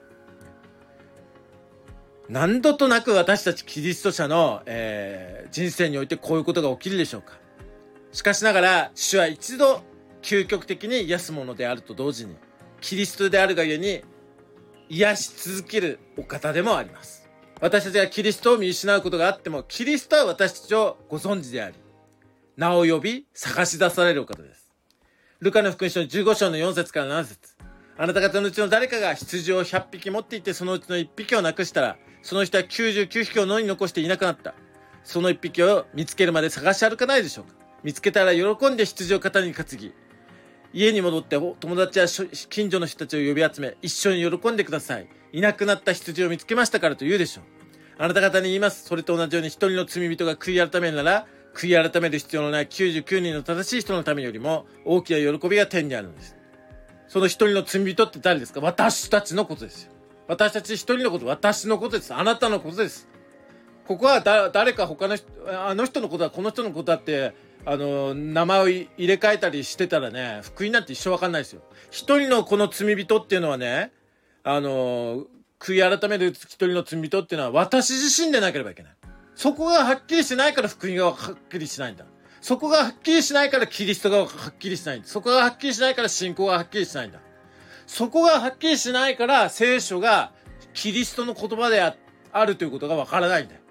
Speaker 1: 何度となく私たちキリスト者の、えー、人生においてこういうことが起きるでしょうか。しかしながら主は一度究極的に癒すものであると同時に、キリストであるがゆえに癒し続けるお方でもあります。私たちがキリストを見失うことがあっても、キリストは私たちをご存知であり、名を呼び探し出されるお方です。ルカの福音書のじゅうご章のよん節からなな節。あなた方のうちの誰かが羊をひゃっぴき持っていて、そのうちのいっぴきをなくしたら、その人はきゅうじゅうきゅうひきを野に残していなくなった。そのいっぴきを見つけるまで探し歩かないでしょうか。見つけたら喜んで羊を肩に担ぎ、家に戻って友達や近所の人たちを呼び集め、一緒に喜んでください。いなくなった羊を見つけましたからと言うでしょう。あなた方に言います。それと同じように一人の罪人が悔い改めるなら、 悔い改める必要のないきゅうじゅうきゅうにんの正しい人のためよりも大きな喜びが天にあるのです。その一人の罪人って誰ですか？私たちのことですよ。私たち一人のこと、私のことです。あなたのことです。ここはだ誰か他の人、あの人のことだ、この人のことだって、あの、名前を入れ替えたりしてたらね、福音なんて一生わかんないですよ。一人のこの罪人っていうのはね、あの、悔い改める一人の罪人っていうのは私自身でなければいけない。そこがはっきりしないから福音がはっきりしないんだ。そこがはっきりしないからキリストがはっきりしないんだ。そこがはっきりしないから信仰がはっきりしないんだ。そこがはっきりしないから聖書がキリストの言葉で あ, あるということがわからないんだよ。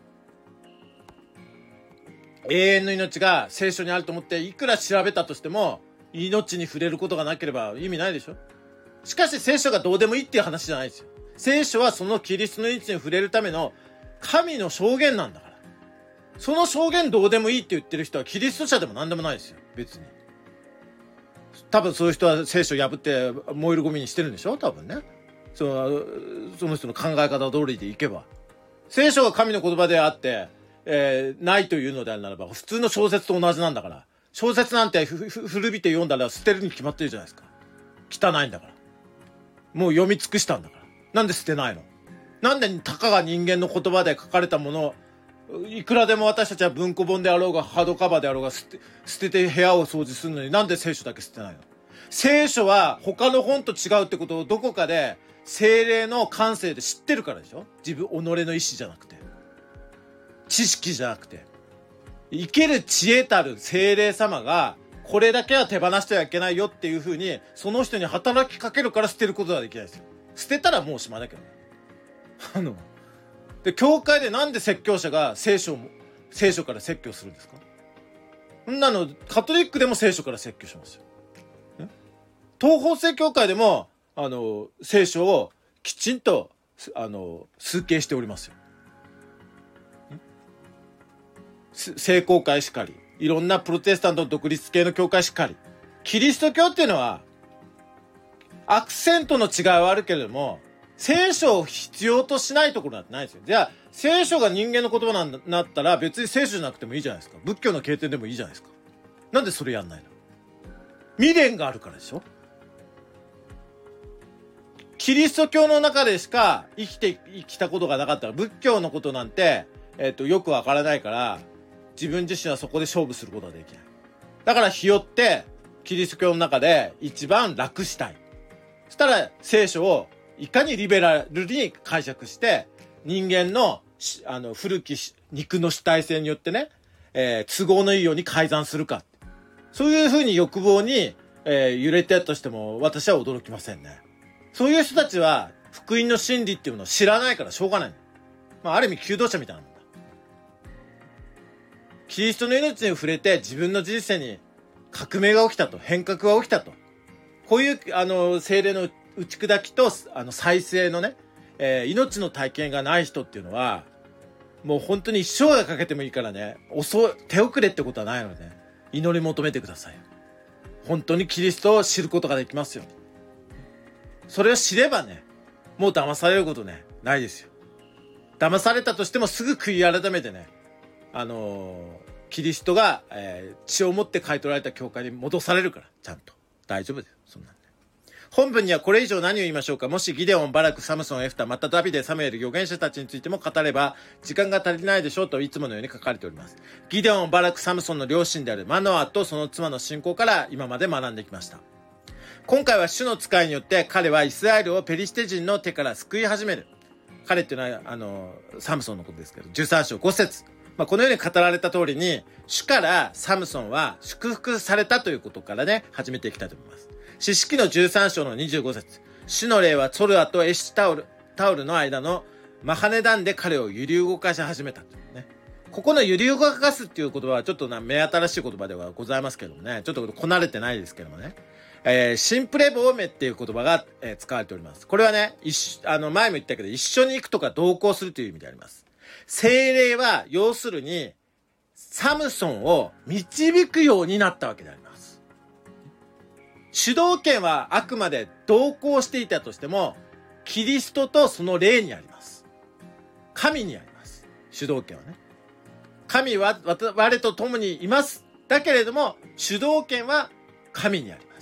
Speaker 1: 永遠の命が聖書にあると思っていくら調べたとしても命に触れることがなければ意味ないでしょ。しかし聖書がどうでもいいっていう話じゃないですよ。聖書はそのキリストの命に触れるための神の証言なんだから。その証言どうでもいいって言ってる人はキリスト者でも何でもないですよ、別に。多分そういう人は聖書を破って燃えるゴミにしてるんでしょ、多分ね。その、その人の考え方通りでいけば。聖書が神の言葉であって、えー、ないというのであるならば、普通の小説と同じなんだから。小説なんてふふ古びて読んだら捨てるに決まってるじゃないですか。汚いんだから。もう読み尽くしたんだから。なんで捨てないの？なんでたかが人間の言葉で書かれたもの、いくらでも私たちは文庫本であろうがハードカバーであろうが捨て、捨てて部屋を掃除するのになんで聖書だけ捨てないの？聖書は他の本と違うってことをどこかで聖霊の感性で知ってるからでしょ？自分、己の意思じゃなくて。知識じゃなくて。生ける知恵たる聖霊様がこれだけは手放してはいけないよっていうふうにその人に働きかけるから捨てることができないですよ。捨てたらもうおしまいだけどね。あの、で、教会でなんで説教者が聖書を、聖書から説教するんですか？そんなの、カトリックでも聖書から説教しますよ。東方正教会でも、あの、聖書をきちんと、あの、崇敬しておりますよ。聖公会しかり、いろんなプロテスタント独立系の教会しかり。キリスト教っていうのは、アクセントの違いはあるけれども、聖書を必要としないところなんてないですよ。じゃあ、聖書が人間の言葉なんなったら別に聖書じゃなくてもいいじゃないですか。仏教の経典でもいいじゃないですか。なんでそれやんないの？未練があるからでしょ。キリスト教の中でしか生きてきたことがなかったら、仏教のことなんて、えっと、よくわからないから、自分自身はそこで勝負することはできない。だから、ひよって、キリスト教の中で一番楽したい。そしたら、聖書をいかにリベラルに解釈して、人間の、あの、古き肉の主体性によってね、えー、都合のいいように改ざんするか。そういうふうに欲望に、えー、揺れてたとしても、私は驚きませんね。そういう人たちは、福音の真理っていうものを知らないからしょうがない。まあ、ある意味、求道者みたいなもんだ。キリストの命に触れて、自分の人生に革命が起きたと、変革が起きたと。こういう、あの、精霊の打ち砕きと、あの、再生のね、えー、命の体験がない人っていうのは、もう本当に一生涯かけてもいいからね、遅い、手遅れってことはないので、ね、祈り求めてください。本当にキリストを知ることができますよ。それを知ればね、もう騙されることね、ないですよ。騙されたとしてもすぐ悔い改めてね、あのー、キリストが、えー、血を持って買い取られた教会に戻されるから、ちゃんと。大丈夫です。そんなんで。本文にはこれ以上何を言いましょうか。もしギデオン、バラク、サムソン、エフタ、またダビデ、サムエル、預言者たちについても語れば、時間が足りないでしょうといつものように書かれております。ギデオン、バラク、サムソンの両親であるマノアとその妻の信仰から今まで学んできました。今回は主の使いによって彼はイスラエルをペリシテ人の手から救い始める。彼っていうのは、あの、サムソンのことですけど、じゅうさん章ご節。まあ、このように語られた通りに、主からサムソンは祝福されたということからね、始めていきたいと思います。詩式のじゅうさん章のにじゅうご節。主の霊はツォルアとエシュタオル、タオルの間のマハネダンで彼を揺り動かし始めたというね。ここの揺り動かすっていう言葉はちょっとな、目新しい言葉ではございますけどもね、ちょっとこなれてないですけどもね。えー、シンプレボーメっていう言葉が、えー、使われております。これはね、一あの、前も言ったけど、一緒に行くとか同行するという意味であります。聖霊は、要するに、サムソンを導くようになったわけであります。主導権はあくまで同行していたとしても、キリストとその霊にあります。神にあります。主導権はね。 神は我と共にいます。だけれども、主導権は神にあります。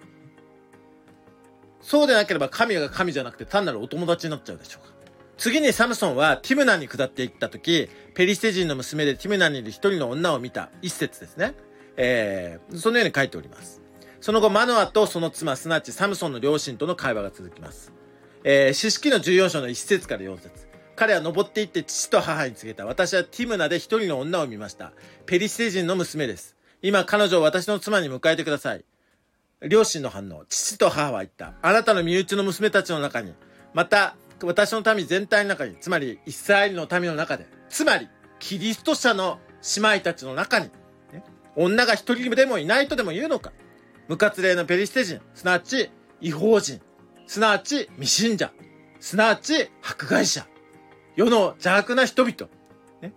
Speaker 1: そうでなければ神が神じゃなくて単なるお友達になっちゃうでしょうか。次にサムソンはティムナに下っていったとき、ペリシテ人の娘でティムナにいる一人の女を見た一節ですね。えー、そのように書いております。その後、マノアとその妻、すなわちサムソンの両親との会話が続きます。えー、詩式のじゅうよん章のいち節からよん節。彼は登っていって父と母に告げた。私はティムナで一人の女を見ました。ペリシテ人の娘です。今彼女を私の妻に迎えてください。両親の反応。父と母は言った。あなたの身内の娘たちの中に、また私の民全体の中に、つまりイスラエルの民の中で、つまりキリスト者の姉妹たちの中に、ね、女が一人でもいないとでも言うのか。無活例のペリシテ人、すなわち違法人、すなわち未信者、すなわち迫害者、世の邪悪な人々、ね、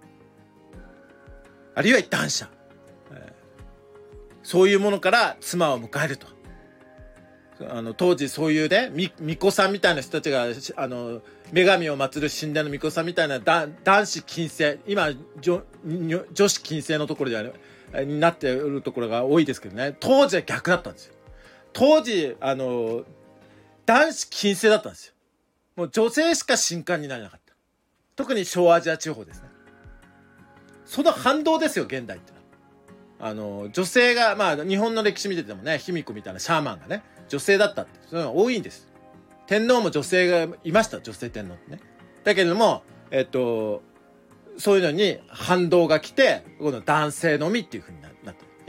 Speaker 1: あるいは異端者、えー、そういうものから妻を迎えると。あの当時そういうね、み巫女さんみたいな人たちがあの女神を祀る神殿の巫女さんみたいなだ男子禁制、今女女子禁制のところではねになっているところが多いですけどね、当時は逆だったんですよ。当時あの男子禁制だったんですよ。もう女性しか神官になれなかった。特に小アジア地方ですね。その反動ですよ、現代ってのは。あの女性が、まあ日本の歴史見ててもね、卑弥呼みたいなシャーマンがね女性だったって、そういうのが多いんです。天皇も女性がいました、女性天皇ってね。だけれどもえっとそういうのに反動が来て、この男性のみっていう風になって、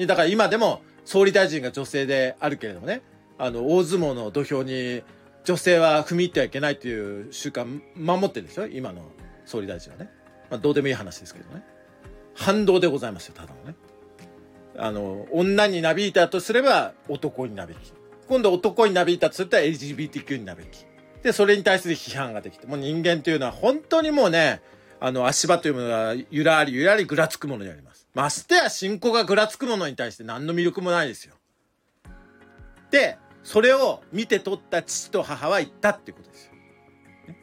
Speaker 1: だから今でも総理大臣が女性であるけれどもね、あの大相撲の土俵に女性は踏み入ってはいけないという習慣守ってるんですよ、今の総理大臣はね。まあ、どうでもいい話ですけどね。反動でございますよ、ただのね。あの女になびいたとすれば男になびき、今度男になびいたとすると エルジービーティーキュー になびきで、それに対する批判ができて、もう人間というのは本当にもうね、あの足場というものがゆらりゆらりぐらつくものにあります。ましてや信仰がぐらつくものに対して何の魅力もないですよ。で、それを見て取った父と母は言ったっていうことですよ、ね、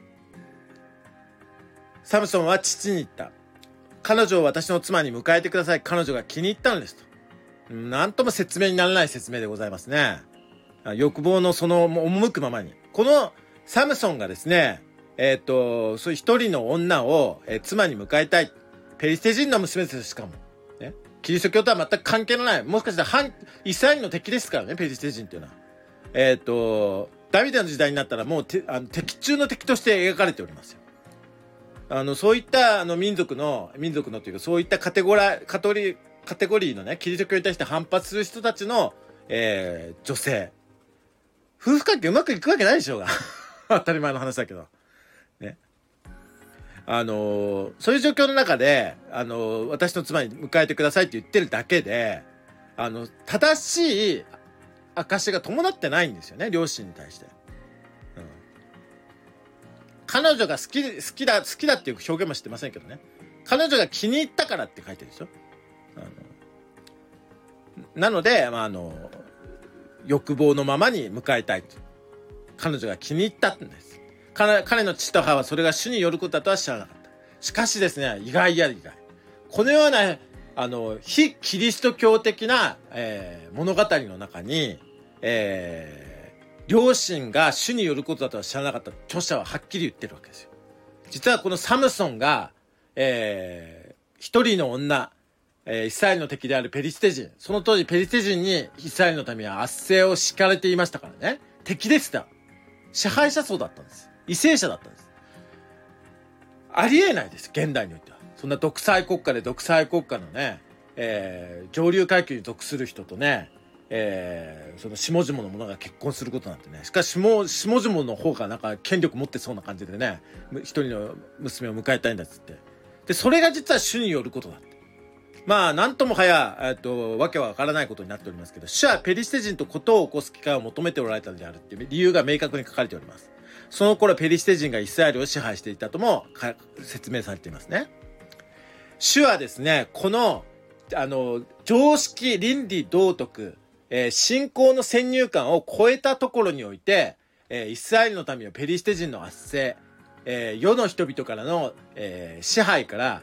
Speaker 1: サムソンは父に言った。彼女を私の妻に迎えてください。彼女が気に入ったのですと。なんとも説明にならない説明でございますね。欲望のその赴くままに。このサムソンがですね、えっと、そういう一人の女を、えー、妻に迎えたい。ペリシテ人の娘です、しかも。ね。キリスト教とは全く関係のない。もしかしたら反、イスラエルの敵ですからね、ペリシテ人っていうのは。えっと、ダビデの時代になったらもうてあの敵中の敵として描かれておりますよ。あの、そういったあの民族の、民族のというか、そういったカテゴラ、カトリ、カテゴリーのね、キリスト教に対して反発する人たちの、えー、女性。夫婦関係うまくいくわけないでしょうが。当たり前の話だけど。ね。あのー、そういう状況の中で、あのー、私の妻に迎えてくださいって言ってるだけで、あの、正しい証が伴ってないんですよね、両親に対して。うん、彼女が好き、好きだ、好きだっていう表現もしてませんけどね。彼女が気に入ったからって書いてるでしょ。あのなので、まあ、あの、欲望のままに迎えたいと。彼女が気に入ったんです。彼、彼の父と母はそれが主によることだとは知らなかった。しかしですね、意外や意外。このような、あの、非キリスト教的な、えー、物語の中に、えー、両親が主によることだとは知らなかった著者ははっきり言ってるわけですよ。実はこのサムソンが、えー、一人の女、えー、イスラエルの敵であるペリシテ人、その当時ペリシテ人にイスラエルの民は圧政を敷かれていましたからね。敵でした。支配者層だったんです。為政者だったんです。ありえないです、現代においては。そんな独裁国家で独裁国家のね、えー、上流階級に属する人とね、えー、その下々の者が結婚することなんてね。しかし下、下々の方がなんか権力持ってそうな感じでね、一人の娘を迎えたいんだっつって。で、それが実は主によることだって。まあ、なんともはや、えっと、わけはわからないことになっておりますけど、主はペリシテ人と事を起こす機会を求めておられたのであるっていう理由が明確に書かれております。その頃、ペリシテ人がイスラエルを支配していたとも説明されていますね。主はですね、この、あの、常識、倫理、道徳、えー、信仰の先入観を超えたところにおいて、えー、イスラエルの民はペリシテ人の圧政、えー、世の人々からの、えー、支配から、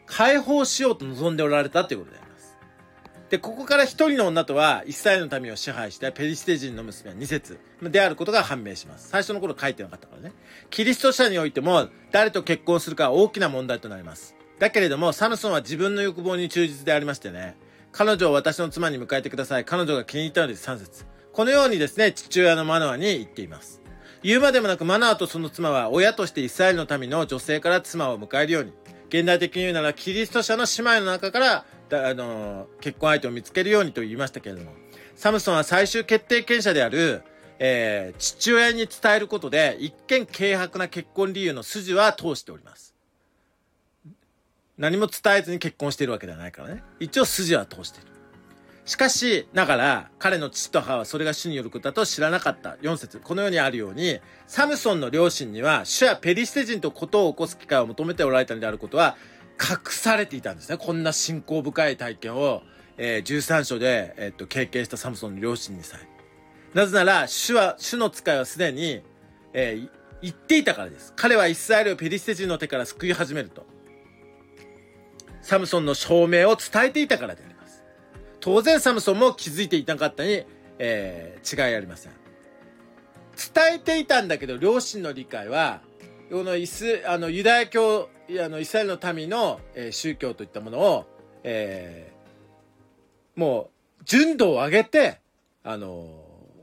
Speaker 1: 解放しようと望んでおられたということであります。で、ここから一人の女とはイスラエルの民を支配したペリシテ人の娘に節であることが判明します。最初の頃書いてなかったからね。キリスト者においても誰と結婚するかは大きな問題となります。だけれどもサムソンは自分の欲望に忠実でありましてね、彼女を私の妻に迎えてください。彼女が気に入ったのでさん節。このようにですね、父親のマノアに言っています。言うまでもなくマノアとその妻は親としてイスラエルの民の女性から妻を迎えるように、現代的に言うならキリスト者の姉妹の中からあの結婚相手を見つけるようにと言いましたけれども、サムソンは最終決定権者である、えー、父親に伝えることで一見軽薄な結婚理由の筋は通しております。何も伝えずに結婚しているわけではないからね。一応筋は通している。しかしながら彼の父と母はそれが主によることだと知らなかった。よん節。このようにあるように、サムソンの両親には主やペリシテ人と事を起こす機会を求めておられたのであることは隠されていたんですね。こんな信仰深い体験を、えー、じゅうさん章で、えー、っと経験したサムソンの両親にさえ。なぜなら主は主の使いはすでに、えー、言っていたからです。彼はイスラエルをペリシテ人の手から救い始めると。サムソンの証明を伝えていたからであります。当然サムソンも気づいていなかったに、えー、違いありません。伝えていたんだけど両親の理解はこのイスあのユダヤ教あのイスラエルの民の、えー、宗教といったものを、えー、もう純度を上げて、あの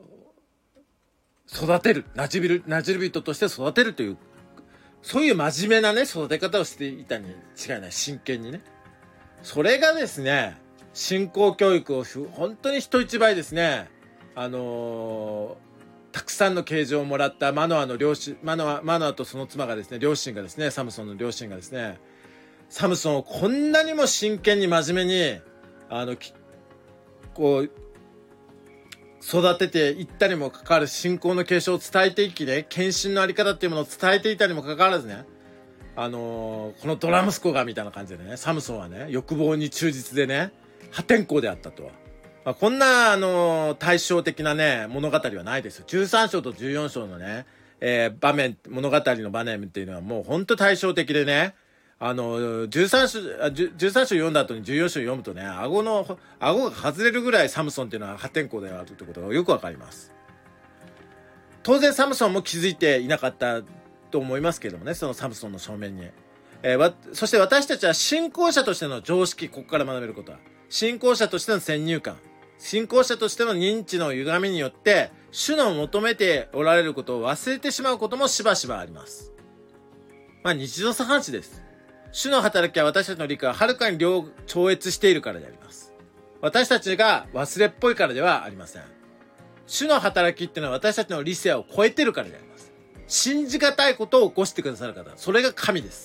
Speaker 1: ー、育てるなじびるなじる人として育てるというそういう真面目なね育て方をしていたに違いない。真剣にね。それがですね、信仰教育を本当に人一倍ですね、あのー、たくさんの啓示をもらったマノアの両親、マノア、マノアとその妻がですね、両親がですね、サムソンの両親がですね、サムソンをこんなにも真剣に真面目に、あの、こう、育てていったにもかかわらず信仰の継承を伝えていきね、献身のあり方っていうものを伝えていたにもかかわらずね、あのー、このドラ息子がみたいな感じでね、サムソンはね、欲望に忠実でね、破天荒であったとは。まあ、こんな、あのー、対照的なね、物語はないですよ。じゅうさん章とじゅうよん章のね、えー、場面、物語の場面っていうのはもう本当対照的でね、あのー、じゅうさん章、じゅうさん章読んだ後にじゅうよん章読むとね、顎の、顎が外れるぐらいサムソンっていうのは破天荒であるということがよくわかります。当然サムソンも気づいていなかったと思いますけれどもね、そのサムソンの正面に。えー、わ、そして私たちは信仰者としての常識、ここから学べることは、信仰者としての先入観、信仰者としての認知の歪みによって、主の求めておられることを忘れてしまうこともしばしばあります。まあ日常茶飯事です。主の働きは私たちの理解をはるかに両超越しているからであります。私たちが忘れっぽいからではありません。主の働きっていうのは私たちの理性を超えてるからであります。信じがたいことを起こしてくださる方、それが神です。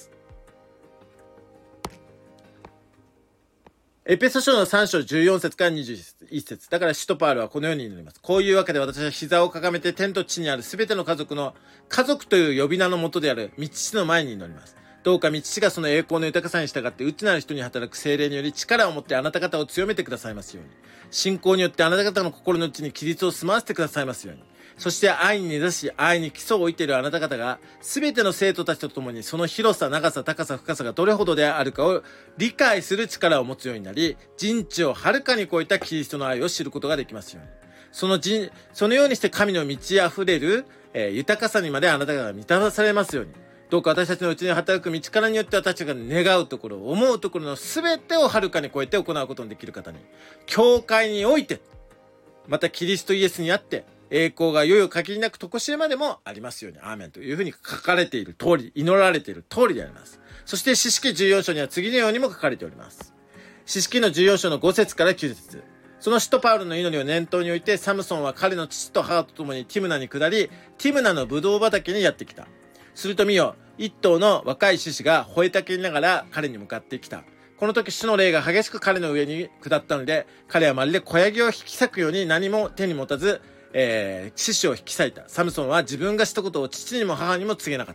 Speaker 1: エペソ書のさん章じゅうよん節からにじゅういち節。だから使徒パウロはこのように祈ります。こういうわけで私は膝をかがめて天と地にあるすべての家族の、家族という呼び名のもとである御父の前に祈ります。どうか御父がその栄光の豊かさに従って内なる人に働く聖霊により力を持ってあなた方を強めてくださいますように。信仰によってあなた方の心の内に規律を住まわせてくださいますように。そして愛に根ざし、愛に基礎を置いているあなた方が、すべての生徒たちと共にその広さ、長さ、高さ、深さがどれほどであるかを理解する力を持つようになり、人知をはるかに超えたキリストの愛を知ることができますように。その人、そのようにして神の満ち溢れる、えー、豊かさにまであなた方が満たされますように。どうか私たちのうちに働く道からによって私たちが願うところ、思うところのすべてをはるかに超えて行うことのできる方に、教会において、またキリストイエスにあって、栄光がいよいよ限りなく常しえまでもありますように。アーメンというふうに書かれている通り、祈られている通りであります。そして詩式じゅうよん章には次のようにも書かれております。詩式のじゅうよん章のご節からきゅう節。その使徒パウロの祈りを念頭に置いて、サムソンは彼の父と母と共にティムナに下り、ティムナのブドウ畑にやってきた。すると見よ、一頭の若い獅子が吠えたけりながら彼に向かってきた。この時主の霊が激しく彼の上に下ったので、彼はまるで小ヤギを引き裂くように何も手に持たず、えー、獅子を引き裂いた。サムソンは自分がしたことを父にも母にも告げなかった。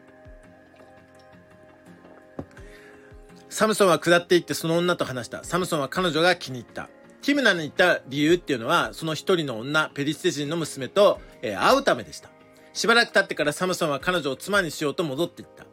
Speaker 1: サムソンは下っていってその女と話した。サムソンは彼女が気に入った。ティムナに行った理由っていうのは、その一人の女、ペリシテ人の娘と、えー、会うためでした。しばらく経ってからサムソンは彼女を妻にしようと戻っていった。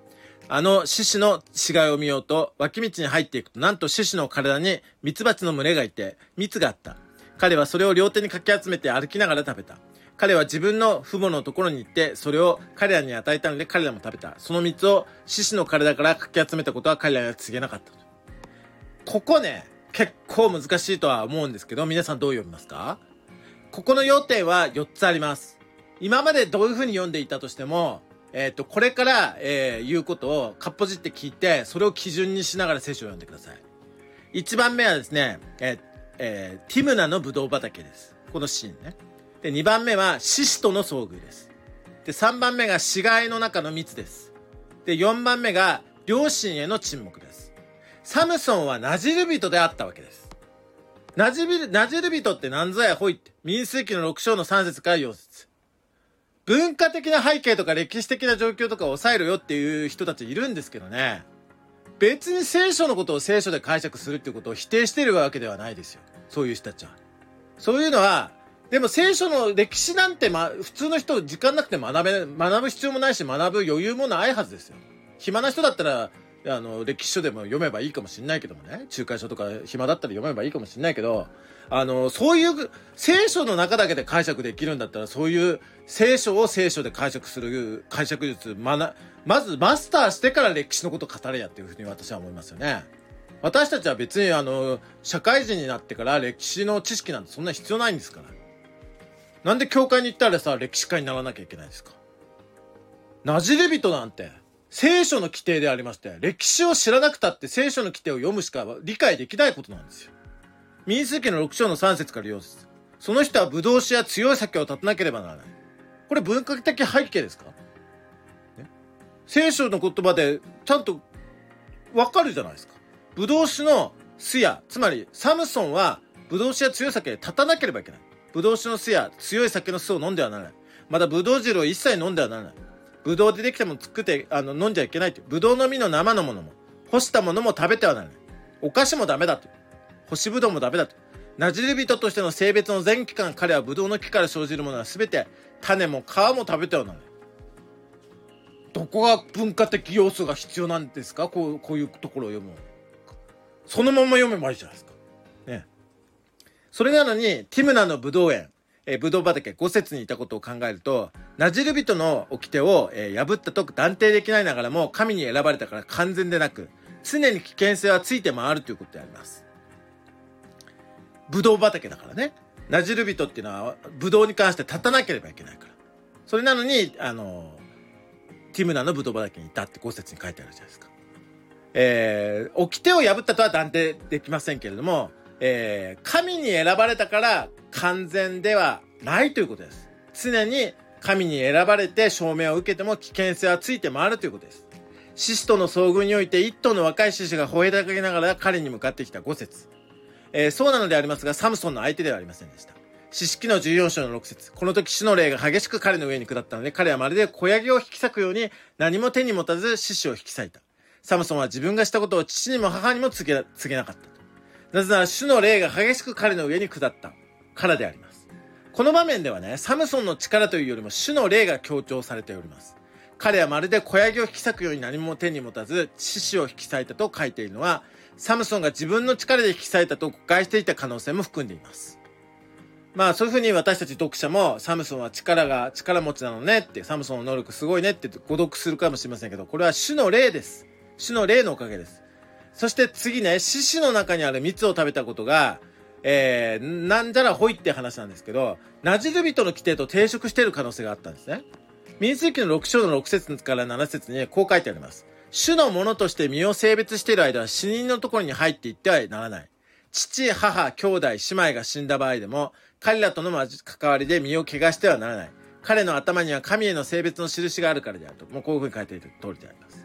Speaker 1: あの獅子の死骸を見ようと脇道に入っていくと、なんと獅子の体にミツバチの群れがいて蜜があった。彼はそれを両手にかき集めて歩きながら食べた。彼は自分の父母のところに行ってそれを彼らに与えたので彼らも食べた。その蜜を獅子の体からかき集めたことは彼らには告げなかった。ここね、結構難しいとは思うんですけど、皆さんどう読みますか？ここの要点はよっつあります。今までどういう風に読んでいたとしても、えっと、これから、えー、言うことをかっぽじって聞いて、それを基準にしながら聖書を読んでください。いちばんめはですね、えーえー、ティムナのブドウ畑です。このシーンね。で、にばんめは獅子との遭遇です。で、さんばんめが死骸の中の蜜です。で、よんばんめが両親への沈黙です。サムソンはナジル人であったわけです。ナジル、ナジル人って何ぞやほいって、民数記のろく章のさん節からよん節。文化的な背景とか歴史的な状況とかを抑えろよっていう人たちいるんですけどね。別に聖書のことを聖書で解釈するっていうことを否定しているわけではないですよ。そういう人たちは。そういうのは、でも聖書の歴史なんて、ま、普通の人時間なくて学べ、学ぶ必要もないし学ぶ余裕もないはずですよ。暇な人だったら、あの、歴史書でも読めばいいかもしれないけどもね。仲介書とか暇だったら読めばいいかもしれないけど、あの、そういう聖書の中だけで解釈できるんだったら、そういう聖書を聖書で解釈する解釈術、まな、まずマスターしてから歴史のことを語れやっていうふうに私は思いますよね。私たちは別にあの、社会人になってから歴史の知識なんてそんな必要ないんですから。なんで教会に行ったらさ、歴史家にならなきゃいけないんですか？ナジル人なんて、聖書の規定でありまして、歴史を知らなくたって聖書の規定を読むしか理解できないことなんですよ。民数記のろく章のさん節からよん節。その人はブドウ酒や強い酒を断たなければならない。これ文化的背景ですか？ね、聖書の言葉でちゃんとわかるじゃないですか。ブドウ酒の酢や、つまりサムソンはブドウ酒や強い酒で断たなければいけない。ブドウ酒の酢や強い酒の酢を飲んではならない。またブドウ汁を一切飲んではならない。ブドウでできたもの作ってあの飲んじゃいけないという。ブドウの実の生のものも干したものも食べてはならない。お菓子もダメだという。干しブドウもダメだと。ナジル人としての性別の全期間、彼はブドウの木から生じるものは全て種も皮も食べてはならない。どこが文化的要素が必要なんですか？こう、こういうところを読む。そのまま読めばいいじゃないですか。ね。それなのにティムナのブドウ園、えー、ブドウ畑ご節にいたことを考えると、ナジル人の掟を、えー、破ったと断定できないながらも神に選ばれたから完全でなく、常に危険性はついて回るということであります。ブドウ畑だからね。ナジル人っていうのはブドウに関して立たなければいけないから。それなのに、あの、ティムナのブドウ畑にいたってご節に書いてあるじゃないですか。えー、掟を破ったとは断定できませんけれども、えー、神に選ばれたから完全ではないということです。常に神に選ばれて証明を受けても危険性はついて回るということです。獅子との遭遇において一頭の若い獅子が吠えたかけながら彼に向かってきたご節。えー、そうなのでありますが、サムソンの相手ではありませんでした。詩式のじゅうよん章のろく節。この時主の霊が激しく彼の上に下ったので、彼はまるで小ヤギを引き裂くように何も手に持たず獅子を引き裂いた。サムソンは自分がしたことを父にも母にも告げ、告げなかったと。なぜなら主の霊が激しく彼の上に下ったからであります。この場面ではね、サムソンの力というよりも主の霊が強調されております。彼はまるで小ヤギを引き裂くように何も手に持たず獅子を引き裂いたと書いているのは、サムソンが自分の力で引き裂いたと誤解していた可能性も含んでいます。まあそういうふうに私たち読者もサムソンは力が力持ちなのねって、サムソンの能力すごいねって誤読するかもしれませんけど、これは主の霊です。主の霊のおかげです。そして次ね、獅子の中にある蜜を食べたことが、えー、なんじゃらほいって話なんですけど、ナジル人の規定と抵触している可能性があったんですね。民数記のろく章のろく節からなな節にこう書いてあります。主の者として身を性別している間は死人のところに入っていってはならない。父、母、兄弟、姉妹が死んだ場合でも、彼らとの関わりで身を汚してはならない。彼の頭には神への性別の印があるからであると。もうこういうふうに書いている通りであります。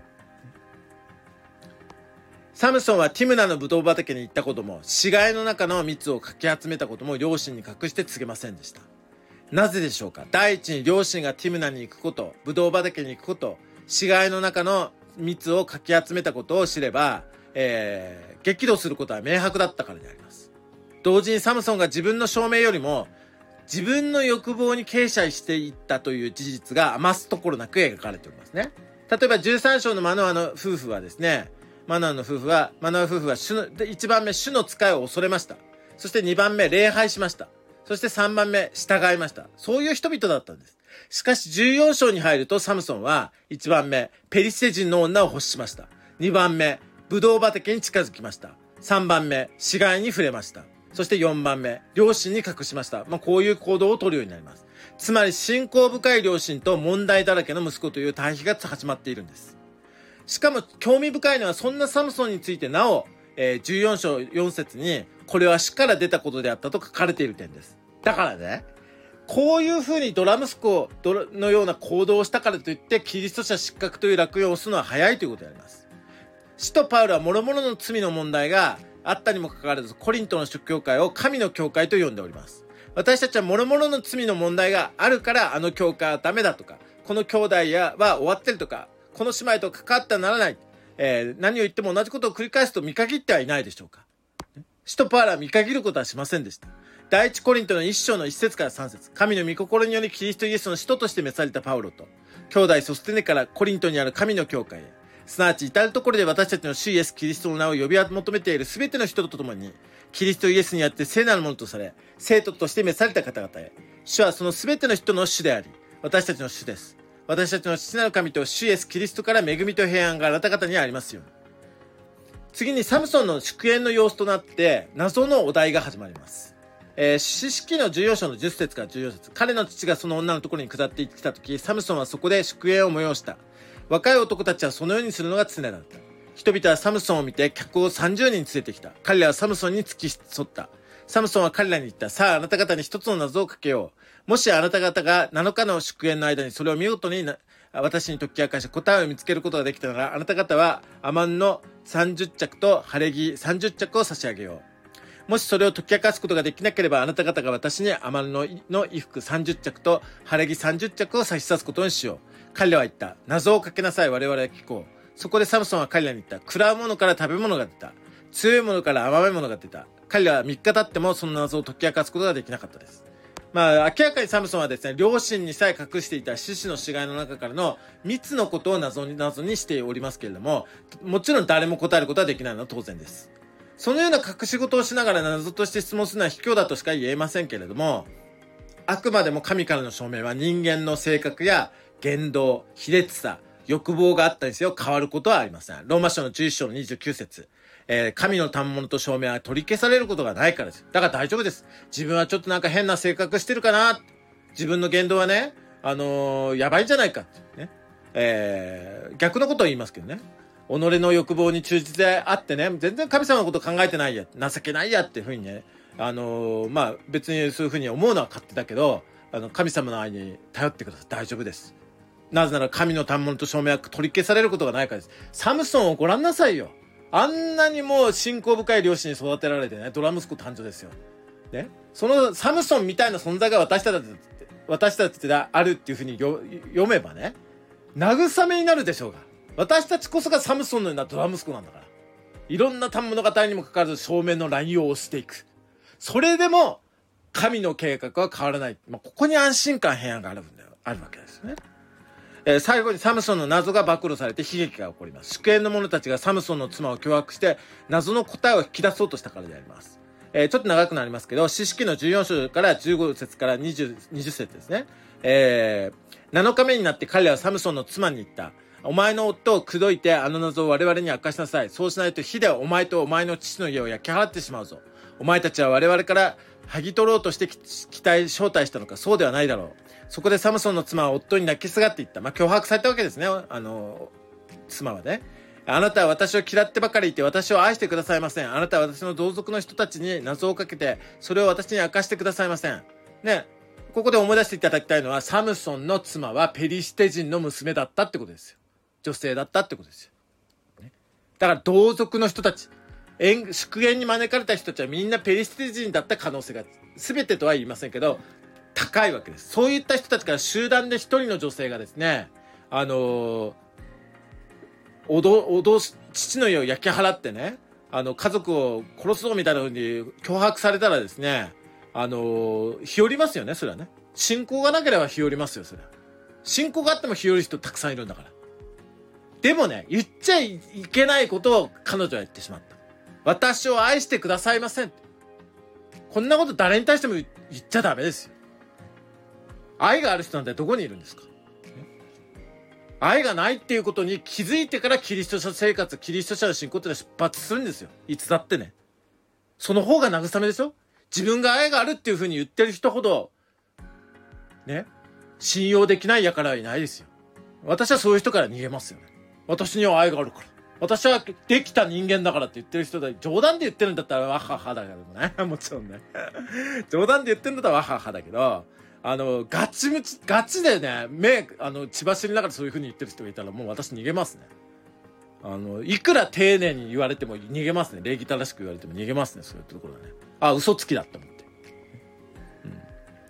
Speaker 1: サムソンはティムナのブドウ畑に行ったことも、死骸の中の蜜をかき集めたことも両親に隠して告げませんでした。なぜでしょうか。第一に両親がティムナに行くこと、ブドウ畑に行くこと、死骸の中の蜜をかき集めたことを知れば、えー、激怒することは明白だったからであります。同時にサムソンが自分の証明よりも自分の欲望に傾斜していったという事実が余すところなく描かれておりますね。 例えばじゅうさん章のマノアの夫婦はですね、マノアの夫婦は、マノア夫婦は主の、いちばんめ主の使いを恐れました。そしてにばんめ礼拝しました。そしてさんばんめ従いました。そういう人々だったんです。しかしじゅうよん章に入るとサムソンはいちばんめペリシテ人の女を欲しました。にばんめブドウ畑に近づきました。さんばんめ死骸に触れました。そしてよんばんめ両親に隠しました。まあこういう行動を取るようになります。つまり信仰深い両親と問題だらけの息子という対比が始まっているんです。しかも興味深いのはそんなサムソンについてなお、えー、じゅうよん章よん節にこれは死から出たことであったと書かれている点です。だからね、こういうふうにドラ息子のような行動をしたからといってキリスト者失格という落用を押すのは早いということであります。使徒パウロは諸々の罪の問題があったにもかかわらずコリントの諸教会を神の教会と呼んでおります。私たちは諸々の罪の問題があるからあの教会はダメだとか、この兄弟やは終わってるとか、この姉妹と関わってはならない、えー、何を言っても同じことを繰り返すと見限ってはいないでしょうか。使徒パウロは見限ることはしませんでした。第一コリントの一章の一節から三節、神の御心によりキリストイエスの使徒として召されたパウロと兄弟ソステネからコリントにある神の教会へ、すなわち至るところで私たちの主イエスキリストの名を呼び求めているすべての人と共にキリストイエスにあって聖なるものとされ生徒として召された方々へ、主はそのすべての人の主であり私たちの主です。私たちの父なる神と主イエスキリストから恵みと平安があなた方にありますように。次にサムソンの祝宴の様子となって謎のお題が始まります。えー、詩式のじゅうよん章のじゅっ節からじゅうよん節、彼の父がその女のところに下ってきたとき、サムソンはそこで祝宴を催した。若い男たちはそのようにするのが常だった。人々はサムソンを見て客をさんじゅうにん連れてきた。彼らはサムソンに付き添った。サムソンは彼らに言った。さあ、あなた方に一つの謎をかけよう。もしあなた方がなのかの祝宴の間にそれを見事に私に解き明かし答えを見つけることができたなら、あなた方はアマンのさんじゅっ着と晴れ着さんじゅっ着を差し上げよう。もしそれを解き明かすことができなければ、あなた方が私にアマンのの衣服さんじゅっ着と晴れ着さんじゅっ着を差し出すことにしよう。彼らは言った。謎をかけなさい。我々は聞こう。そこでサムソンは彼らに言った。食らうものから食べ物が出た。強いものから甘いものが出た。彼らはみっか経ってもその謎を解き明かすことができなかったです。まあ、明らかにサムソンはですね、両親にさえ隠していた獅子の死骸の中からのみっつのことを謎に謎にしておりますけれども、もちろん誰も答えることはできないのは当然です。そのような隠し事をしながら謎として質問するのは卑怯だとしか言えませんけれども、あくまでも神からの証明は人間の性格や言動、卑劣さ、欲望があったにせよ変わることはありません。ローマ書のじゅういち章のにじゅうきゅう節、えー、神の賜物と証明は取り消されることがないからです。だから大丈夫です。自分はちょっとなんか変な性格してるかな、自分の言動はね、あのー、やばいんじゃないかってね、えー、逆のことを言いますけどね、己の欲望に忠実であってね、全然神様のこと考えてないや、情けないやっていうふうにね、あのー、まあ別にそういうふうに思うのは勝手だけど、あの神様の愛に頼ってください。大丈夫です。なぜなら神の賜物と証明は取り消されることがないからです。サムソンをご覧なさいよ。あんなにも信仰深い両親に育てられてね、ドラ息子誕生ですよ。ね。そのサムソンみたいな存在が私たち、私たちであるっていうふうに読めばね、慰めになるでしょうが。私たちこそがサムソンのようなドラ息子なんだから。いろんな賜物語にもかかわらず正面のラインを押していく。それでも、神の計画は変わらない。まあ、ここに安心感、平安があるんだよ、あるわけですよね。えー、最後にサムソンの謎が暴露されて悲劇が起こります。祝宴の者たちがサムソンの妻を脅迫して謎の答えを引き出そうとしたからであります。えー、ちょっと長くなりますけど、詩式のじゅうよん章からじゅうご節からにじゅう、にじゅう節ですね。えー、なのかめになって彼らはサムソンの妻に言った。お前の夫を口説いてあの謎を我々に明かしなさい。そうしないと火でお前とお前の父の家を焼き払ってしまうぞ。お前たちは我々から剥ぎ取ろうとして期待招待したのか。そうではないだろう。そこでサムソンの妻は夫に泣きすがっていった。まあ、脅迫されたわけですね。あの妻はね、あなたは私を嫌ってばかりいて私を愛してくださいません。あなたは私の同族の人たちに謎をかけてそれを私に明かしてくださいませんね。ここで思い出していただきたいのは、サムソンの妻はペリシテ人の娘だったってことですよ。女性だったってことですよ、ね、だから同族の人たち、祝宴に招かれた人たちはみんなペリシテ人だった可能性が全てとは言いませんけど高いわけです。そういった人たちから集団で一人の女性がですね、あのー、おどおど父の家を焼き払ってね、あの家族を殺すぞみたいな風に脅迫されたらですね、あのー、日和りますよね。それはね、信仰がなければ日和りますよ。それは信仰があっても日和る人たくさんいるんだからでもね、言っちゃいけないことを彼女は言ってしまった。私を愛してくださいません。こんなこと誰に対しても言っちゃダメですよ。愛がある人なんてどこにいるんですか？愛がないっていうことに気づいてからキリスト者生活、キリスト者の信仰ってのは出発するんですよ。いつだってね。その方が慰めでしょ？自分が愛があるっていうふうに言ってる人ほど、ね、信用できない輩はいないですよ。私はそういう人から逃げますよね。私には愛があるから。私はできた人間だからって言ってる人だ。冗談で言ってるんだったらわははだけどね。もちろんね。冗談で言ってるんだったらわははだけど、あの、ガチムチ、ガチでね、目、あの、血走りながらそういう風に言ってる人がいたらもう私逃げますね。あの、いくら丁寧に言われても逃げますね。礼儀正しく言われても逃げますね。そういうところはね。あ、嘘つきだって思って。うん、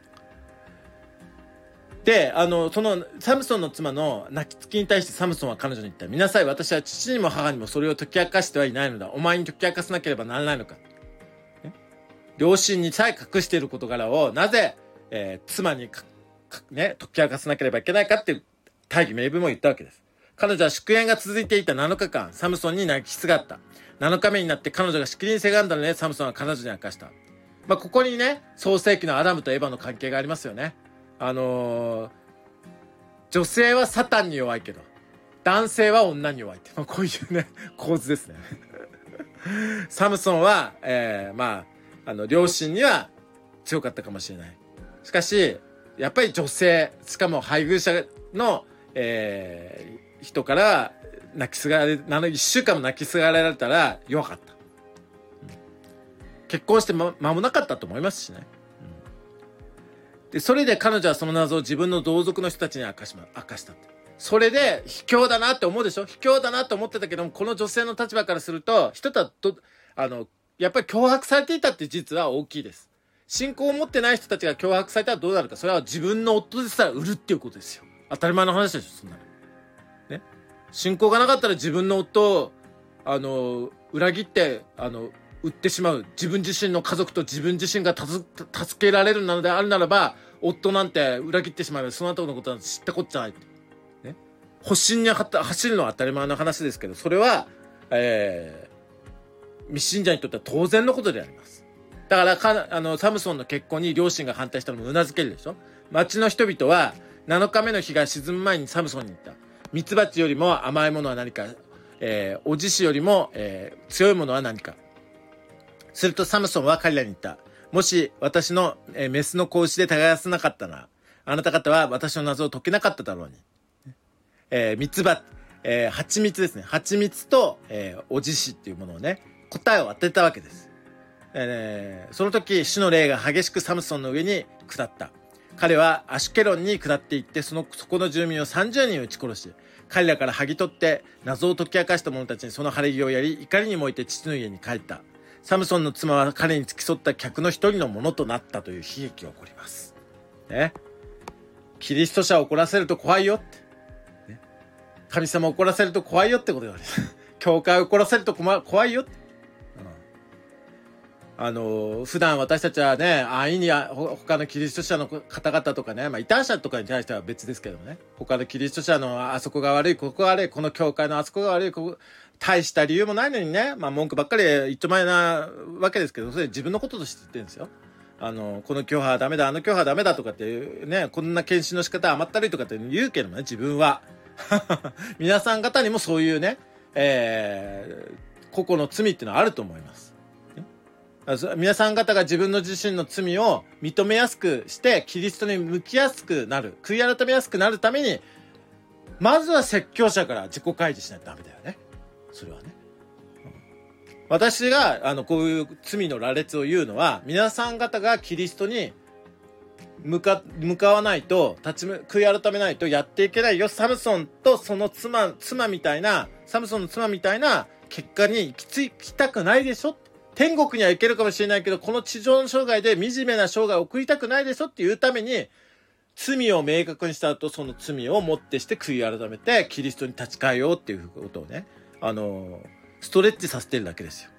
Speaker 1: で、あの、その、サムソンの妻の泣きつきに対してサムソンは彼女に言った。見なさい、私は父にも母にもそれを解き明かしてはいないのだ。お前に解き明かさなければならないのか。ね、両親にさえ隠している事柄を、なぜ、えー、妻にかか、ね、解き明かさなければいけないかっていう大義名分も言ったわけです。彼女は祝宴が続いていたなのかかん、サムソンに泣きすがった。なのかめになって彼女がしきりにせがんだので、サムソンは彼女に明かした。まあ、ここにね、創世記のアダムとエヴァの関係がありますよね。あのー、女性はサタンに弱いけど、男性は女に弱いって、まあ、こういうね、構図ですね。サムソンは、えー、まあ、あの、両親には強かったかもしれない。しかし、やっぱり女性、しかも配偶者の、えー、人から泣きすがれ、あの一週間も泣きすがられたら弱かった。うん、結婚してま、間もなかったと思いますしね。うん、で、それで彼女はその謎を自分の同族の人たちに明かしま、明かしたって。それで卑怯だなって思うでしょ？卑怯だなって思ってたけども、この女性の立場からすると、人とはと、あの、やっぱり脅迫されていたっていう事実は大きいです。信仰を持ってない人たちが脅迫されたらどうなるか。それは自分の夫でしたら売るっていうことですよ。当たり前の話でしょ、そんなの。ね。信仰がなかったら自分の夫を、あの、裏切って、あの、売ってしまう。自分自身の家族と自分自身がたず助けられるのであるならば、夫なんて裏切ってしまう。その後のことは知ったこっちゃない。ね。保身に走るのは当たり前の話ですけど、それは、えー、未信者にとっては当然のことであります。だからか、あの、サムソンの結婚に両親が反対したのもうなずけるでしょ。町の人々は、なのかめの日が沈む前にサムソンに言った。ミツバチよりも甘いものは何か、えー、おじしよりも、えー、強いものは何か。するとサムソンは彼らに言った。もし私の、えー、メスの子牛で耕せなかったなら、あなた方は私の謎を解けなかっただろうに。えー、ミツバ、えー、蜂蜜ですね。蜂蜜と、えー、おじしっていうものをね、答えを当てたわけです。えー、その時、主の霊が激しくサムソンの上に下った。彼はアシュケロンに下っていって、その、そこの住民をさんじゅうにん撃ち殺し、彼らから剥ぎ取って、謎を解き明かした者たちにその晴れ着をやり、怒りに燃えて父の家に帰った。サムソンの妻は彼に付き添った客の一人のものとなったという悲劇が起こります。ね。キリスト者を怒らせると怖いよって。ね、神様を怒らせると怖いよってことがあります。教会を怒らせると怖いよって。あの、普段私たちはね、安易に他のキリスト者の方々とかね、まあ異端者とかに対しては別ですけどね、他のキリスト者のあそこが悪い、ここが悪い、この教会のあそこが悪い、ここ、大した理由もないのにね、まあ文句ばっかり一丁前なわけですけど、それ自分のこととして言ってるんですよ。あの、この教派はダメだ、あの教派はダメだとかっていうね、こんな検診の仕方甘ったるいとかって言うけどもね、自分は。皆さん方にもそういうね、えー、個々の罪っていうのはあると思います。皆さん方が自分の自身の罪を認めやすくしてキリストに向きやすくなる、悔い改めやすくなるために、まずは説教者から自己開示しないとダメだよね。それはね、うん、私があのこういう罪の羅列を言うのは、皆さん方がキリストに向か向かわないと、立ち悔い改めないとやっていけないよ。サムソンとその妻妻みたいなサムソンの妻みたいな結果に行き着きたくないでしょ。天国には行けるかもしれないけど、この地上の生涯で惨めな生涯を送りたくないでしょっていうために、罪を明確にした後、その罪をもってして悔い改めて、キリストに立ち返ろうっていうことをね、あの、ストレッチさせてるだけですよ。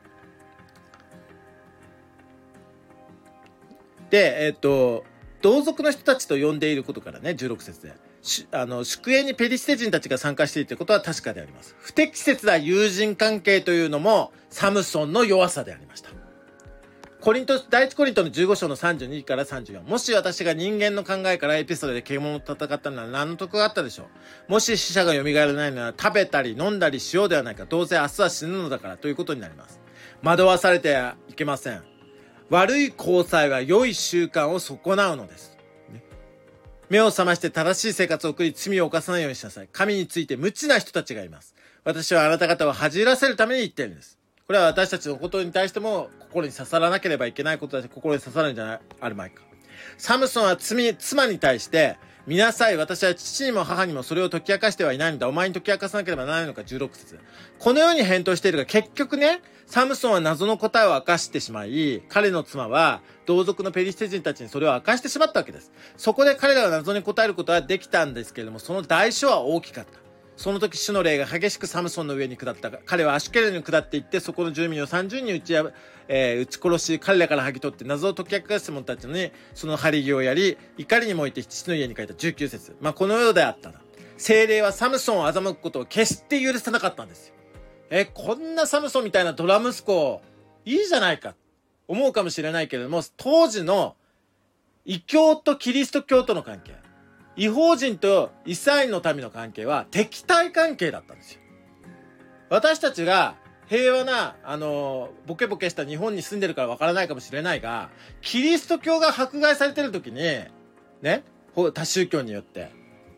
Speaker 1: で、えっと、同族の人たちと呼んでいることからね、じゅうろく節で。 あの、宿営にペリシテ人たちが参加しているということは確かであります。不適切な友人関係というのもサムソンの弱さでありました。コリント、第一コリントのじゅうご章のさんじゅうにからさんじゅうよん。もし私が人間の考えからエピソードで獣と戦ったなら何の得があったでしょう。もし死者が蘇らないなら食べたり飲んだりしようではないか。どうせ明日は死ぬのだからということになります。惑わされてはいけません。悪い交際は良い習慣を損なうのです。目を覚まして正しい生活を送り罪を犯さないようにしなさい。神について無知な人たちがいます。私はあなた方を恥じらせるために言っているんです。これは私たちのことに対しても心に刺さらなければいけないことだし、心に刺さるんじゃないあるまいか。サムソンは罪、妻に対して見なさい。私は父にも母にもそれを解き明かしてはいないのだ。お前に解き明かさなければならないのか。じゅうろく節。このように返答しているが、結局ね、サムソンは謎の答えを明かしてしまい、彼の妻は同族のペリシテ人たちにそれを明かしてしまったわけです。そこで彼らが謎に答えることはできたんですけれども、その代償は大きかった。その時主の霊が激しくサムソンの上に下った。彼はアシュケロに下っていって、そこの住民をさんじゅうにん撃ちや、えー、撃ち殺し、彼らから剥ぎ取って謎を解き明かした者たちにその張り木をやり、怒りに燃えて父の家に帰った。じゅうきゅう節。まあ、このようであったな。聖霊はサムソンを欺くことを決して許さなかったんですよ。え、こんなサムソンみたいなドラ息子、いいじゃないか、思うかもしれないけれども、当時の異教とキリスト教との関係、異邦人とイスラエルの民の関係は敵対関係だったんですよ。私たちが平和な、あの、ボケボケした日本に住んでるからわからないかもしれないが、キリスト教が迫害されてる時に、ね、他宗教によって、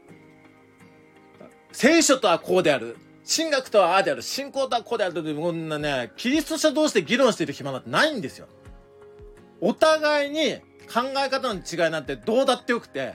Speaker 1: 聖書とはこうである。神学とはああである。信仰とはこうである。こんなね、キリスト者同士で議論している暇なんてないんですよ。お互いに考え方の違いなんてどうだってよくて、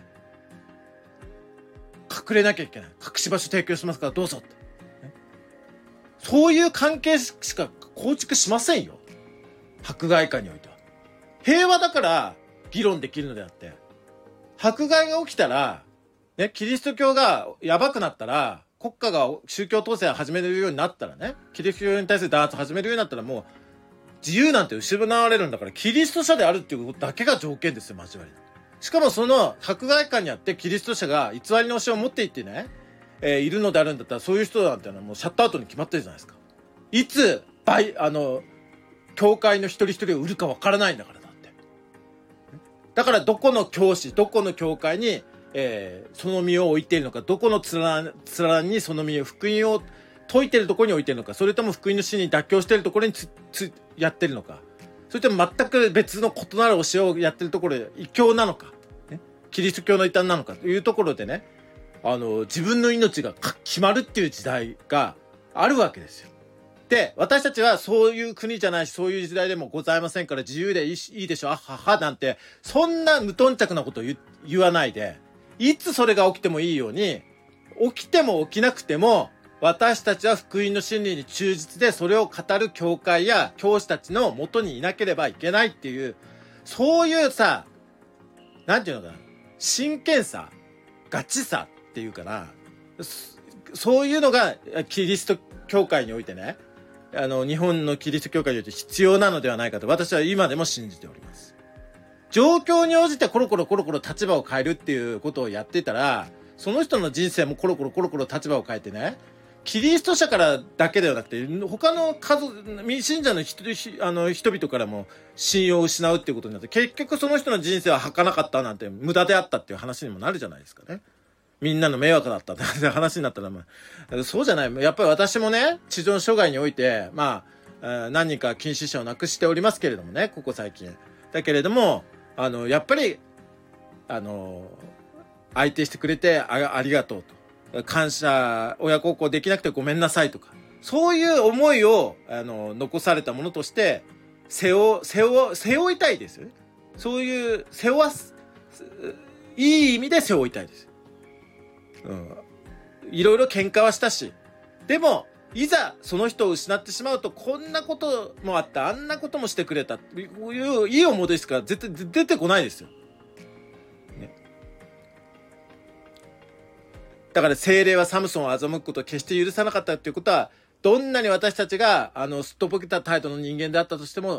Speaker 1: 隠れなきゃいけない。隠し場所提供しますからどうぞって。そういう関係しか構築しませんよ。迫害下においては。平和だから議論できるのであって、迫害が起きたら、ね、キリスト教がやばくなったら、国家が宗教統制を始めるようになったらね、キリスト教に対する弾圧を始めるようになったらもう、自由なんて失われるんだから、キリスト者であるっていうことだけが条件ですよ、交わり。しかもその迫害下にあってキリスト者が偽りの教えを持っていってね、えー、いるのであるんだったら、そういう人なんてのはもうシャットアウトに決まってるじゃないですか。いつ、倍、あの、教会の一人一人を売るかわからないんだからだって。だからどこの教師、どこの教会に、えー、その身を置いているのか、どこのつらつらにその身を、福音を説いているところに置いているのか、それとも福音の死に妥協しているところにつつやってるのか、それとも全く別の異なる教えをやってるところで異教なのか、ね、キリスト教の異端なのかというところでね、あの自分の命が決まるっていう時代があるわけですよ。で、私たちはそういう国じゃないし、そういう時代でもございませんから、自由でいいいいでしょ、あははなんて、そんな無頓着なことを 言, 言わないで、いつそれが起きてもいいように、起きても起きなくても、私たちは福音の真理に忠実で、それを語る教会や教師たちの元にいなければいけないっていう、そういうさ、なんていうのかな、真剣さ、ガチさっていうかな、そういうのがキリスト教会においてね、あの日本のキリスト教会において必要なのではないかと私は今でも信じております。状況に応じてコロコロコロコロ立場を変えるっていうことをやってたら、その人の人生もコロコロコロコロ立場を変えてね、キリスト者からだけではなくて、他の家族、未信者の人、あの人々からも信用を失うっていうことになって、結局その人の人生は儚かったなんて無駄であったっていう話にもなるじゃないですかね。みんなの迷惑だったって話になったら、まあ、そうじゃない。やっぱり私もね、地上生涯において、まあ、何人か近視者を亡くしておりますけれどもね、ここ最近。だけれども、あの、やっぱり、あの、相手してくれて あ, ありがとうと。感謝、親孝行できなくてごめんなさいとか。そういう思いを、あの、残されたものとして、背負、背負、背負いたいですよね。そういう、背負わす、いい意味で背負いたいです。うん。いろいろ喧嘩はしたし。でも、いざその人を失ってしまうと、こんなこともあった、あんなこともしてくれた、こういういい思いですから絶対出てこないですよ。ね。だから聖霊はサムソンを欺くことを決して許さなかったということは、どんなに私たちが、あの、すっとぼけた態度の人間であったとしても、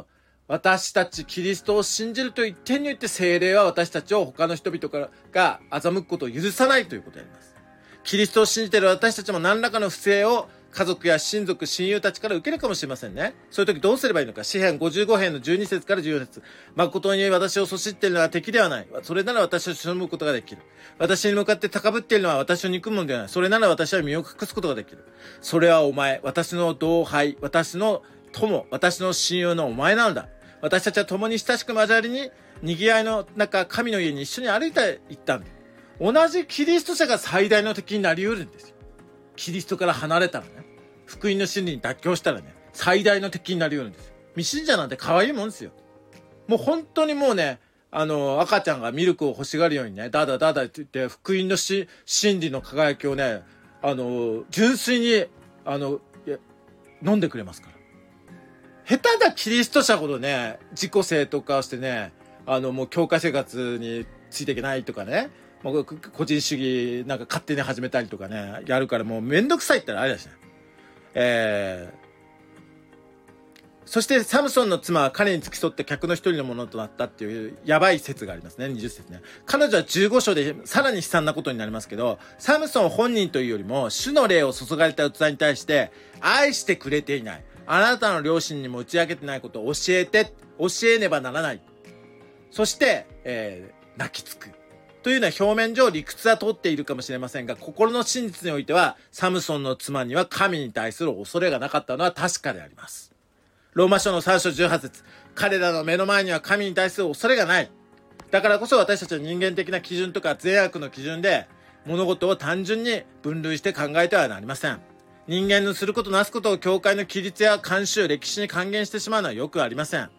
Speaker 1: 私たちキリストを信じるという一点において、聖霊は私たちを他の人々からが欺くことを許さないということであります。キリストを信じている私たちも何らかの不正を家族や親族、親友たちから受けるかもしれませんね。そういう時どうすればいいのか。詩編ごじゅうご編のじゅうに節からじゅうよん節。誠に私をそしっているのは敵ではない。それなら私を忍ぶことができる。私に向かって高ぶっているのは私を憎むのではない。それなら私は身を隠すことができる。それはお前、私の同輩、私の友、私の親友のお前なんだ。私たちは共に親しく交わりに、賑わいの中、神の家に一緒に歩いていったんだ。同じキリスト者が最大の敵になり得るんですよ。キリストから離れたらね、福音の真理に妥協したらね、最大の敵になり得るんですよ。未信者なんて可愛いもんですよ。もう本当にもうね、あの、赤ちゃんがミルクを欲しがるようにね、ダダダダって言って、福音のし真理の輝きをね、あの、純粋に、あの、飲んでくれますから。下手なキリスト者ほどね、自己正当化をしてね、あの、もう教会生活についていけないとかね、もう個人主義なんか勝手に始めたりとかね、やるからもうめんどくさいって言ったらあれだしね。えー、そしてサムソンの妻は彼に付き添って客の一人のものとなったっていうやばい説がありますね。にじゅう節ね。彼女はじゅうご章でさらに悲惨なことになりますけど、サムソン本人というよりも主の霊を注がれた器に対して愛してくれていない。あなたの両親にも打ち明けてないことを教えて、教えねばならない。そして、えー、泣きつく。というのは表面上理屈は通っているかもしれませんが、心の真実においては、サムソンの妻には神に対する恐れがなかったのは確かであります。ローマ書のさん章じゅうはち節、彼らの目の前には神に対する恐れがない。だからこそ私たちは人間的な基準とか善悪の基準で、物事を単純に分類して考えてはなりません。人間のすることなすことを教会の規律や慣習、歴史に還元してしまうのはよくありません。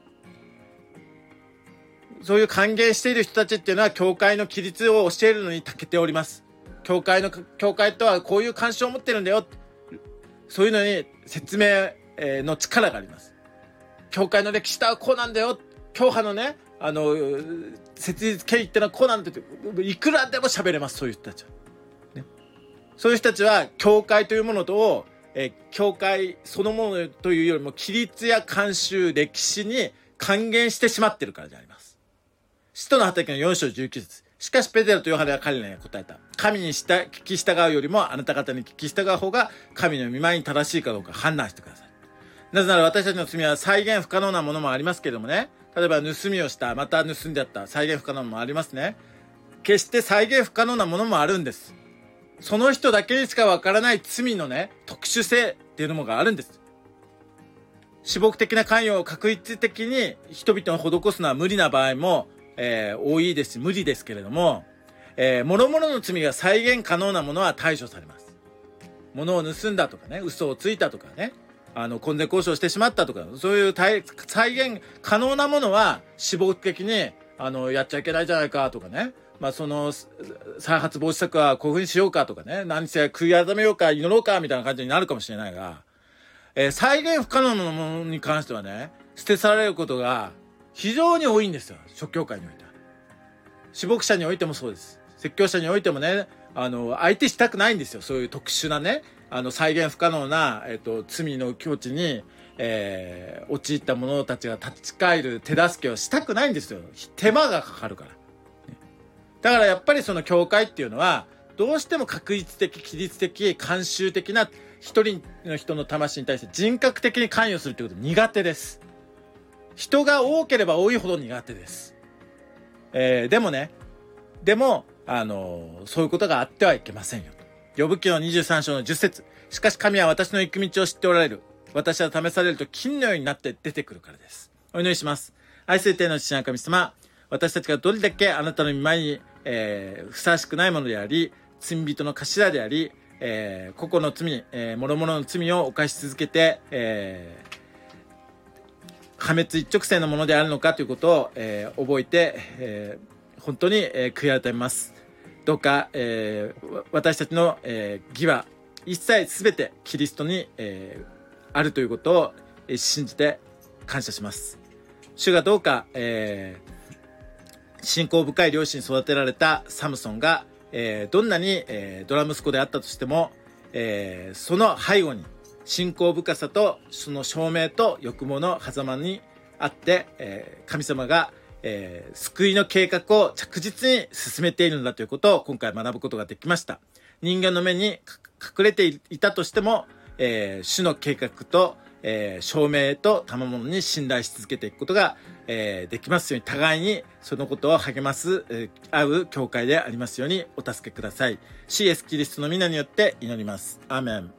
Speaker 1: そういう還元している人たちっていうのは教会の規律を教えるのに長けております。教会の、教会とはこういう慣習を持ってるんだよ。そういうのに説明の力があります。教会の歴史とはこうなんだよ。教派のね、あの、設立経緯ってのはこうなんだよ。いくらでも喋れます、そういう人たちは。ね、そういう人たちは教会というものと、え教会そのものというよりも規律や慣習、歴史に還元してしまっているからであります。使徒の働きのよん章じゅうきゅう節。しかしペテロとヨハネは彼らに答えた。神にした聞き従うよりもあなた方に聞き従う方が神の御前に正しいかどうか判断してください。なぜなら私たちの罪は再現不可能なものもありますけれどもね。例えば盗みをした、また盗んであった、再現不可能もありますね。決して再現不可能なものもあるんです。その人だけにしかわからない罪のね、特殊性っていうのもがあるんです。私僕的な関与を確率的に人々に施すのは無理な場合も、えー、多いですし無理ですけれども、えー、諸々の罪が再現可能なものは対処されます。物を盗んだとかね、嘘をついたとかね、あの婚前交渉してしまったとか、そういう再現可能なものは私僕的にあのやっちゃいけないじゃないかとかね、まあその再発防止策はこういうふうにしようかとかね、何せ悔い改めようか祈ろうかみたいな感じになるかもしれないが、えー、再現不可能なものに関してはね、捨て去られることが非常に多いんですよ、諸教会においては。私牧者においてもそうです。説教者においてもね、あの相手したくないんですよ。そういう特殊なね、あの再現不可能な、えっと、罪の境地に、えー、陥った者たちが立ち返る手助けをしたくないんですよ。手間がかかるから。だからやっぱりその教会っていうのはどうしても確率的、規律的、慣習的な一人の人の魂に対して人格的に関与するということ苦手です。人が多ければ多いほど苦手です。えー、でもね、でも、あのー、そういうことがあってはいけませんよ。ヨブ記のにじゅうさん章のじゅっ節。しかし神は私の行く道を知っておられる。私は試されると金のようになって出てくるからです。お祈りします。愛する天の父な神様、私たちがどれだけあなたの御前に、えー、ふさわしくないものであり、罪人の頭であり、えー、個々の罪、えー、諸々の罪を犯し続けて、えー、破滅一直線のものであるのかということを、えー、覚えて、えー、本当に、えー、悔い改めます。どうか、えー、私たちの、えー、義は一切すべてキリストに、えー、あるということを、えー、信じて感謝します。主がどうか、えー、信仰深い両親に育てられたサムソンが、えー、どんなに、えー、ドラ息子であったとしても、えー、その背後に信仰深さとその証明と欲望の狭間にあって、えー、神様が、えー、救いの計画を着実に進めているんだということを今回学ぶことができました。人間の目に隠れていたとしても、えー、主の計画と、えー、証明と賜物に信頼し続けていくことが、えー、できますように、互いにそのことを励ます、えー、合う教会でありますようにお助けください。シーエス キリストの皆によって祈ります。アーメン。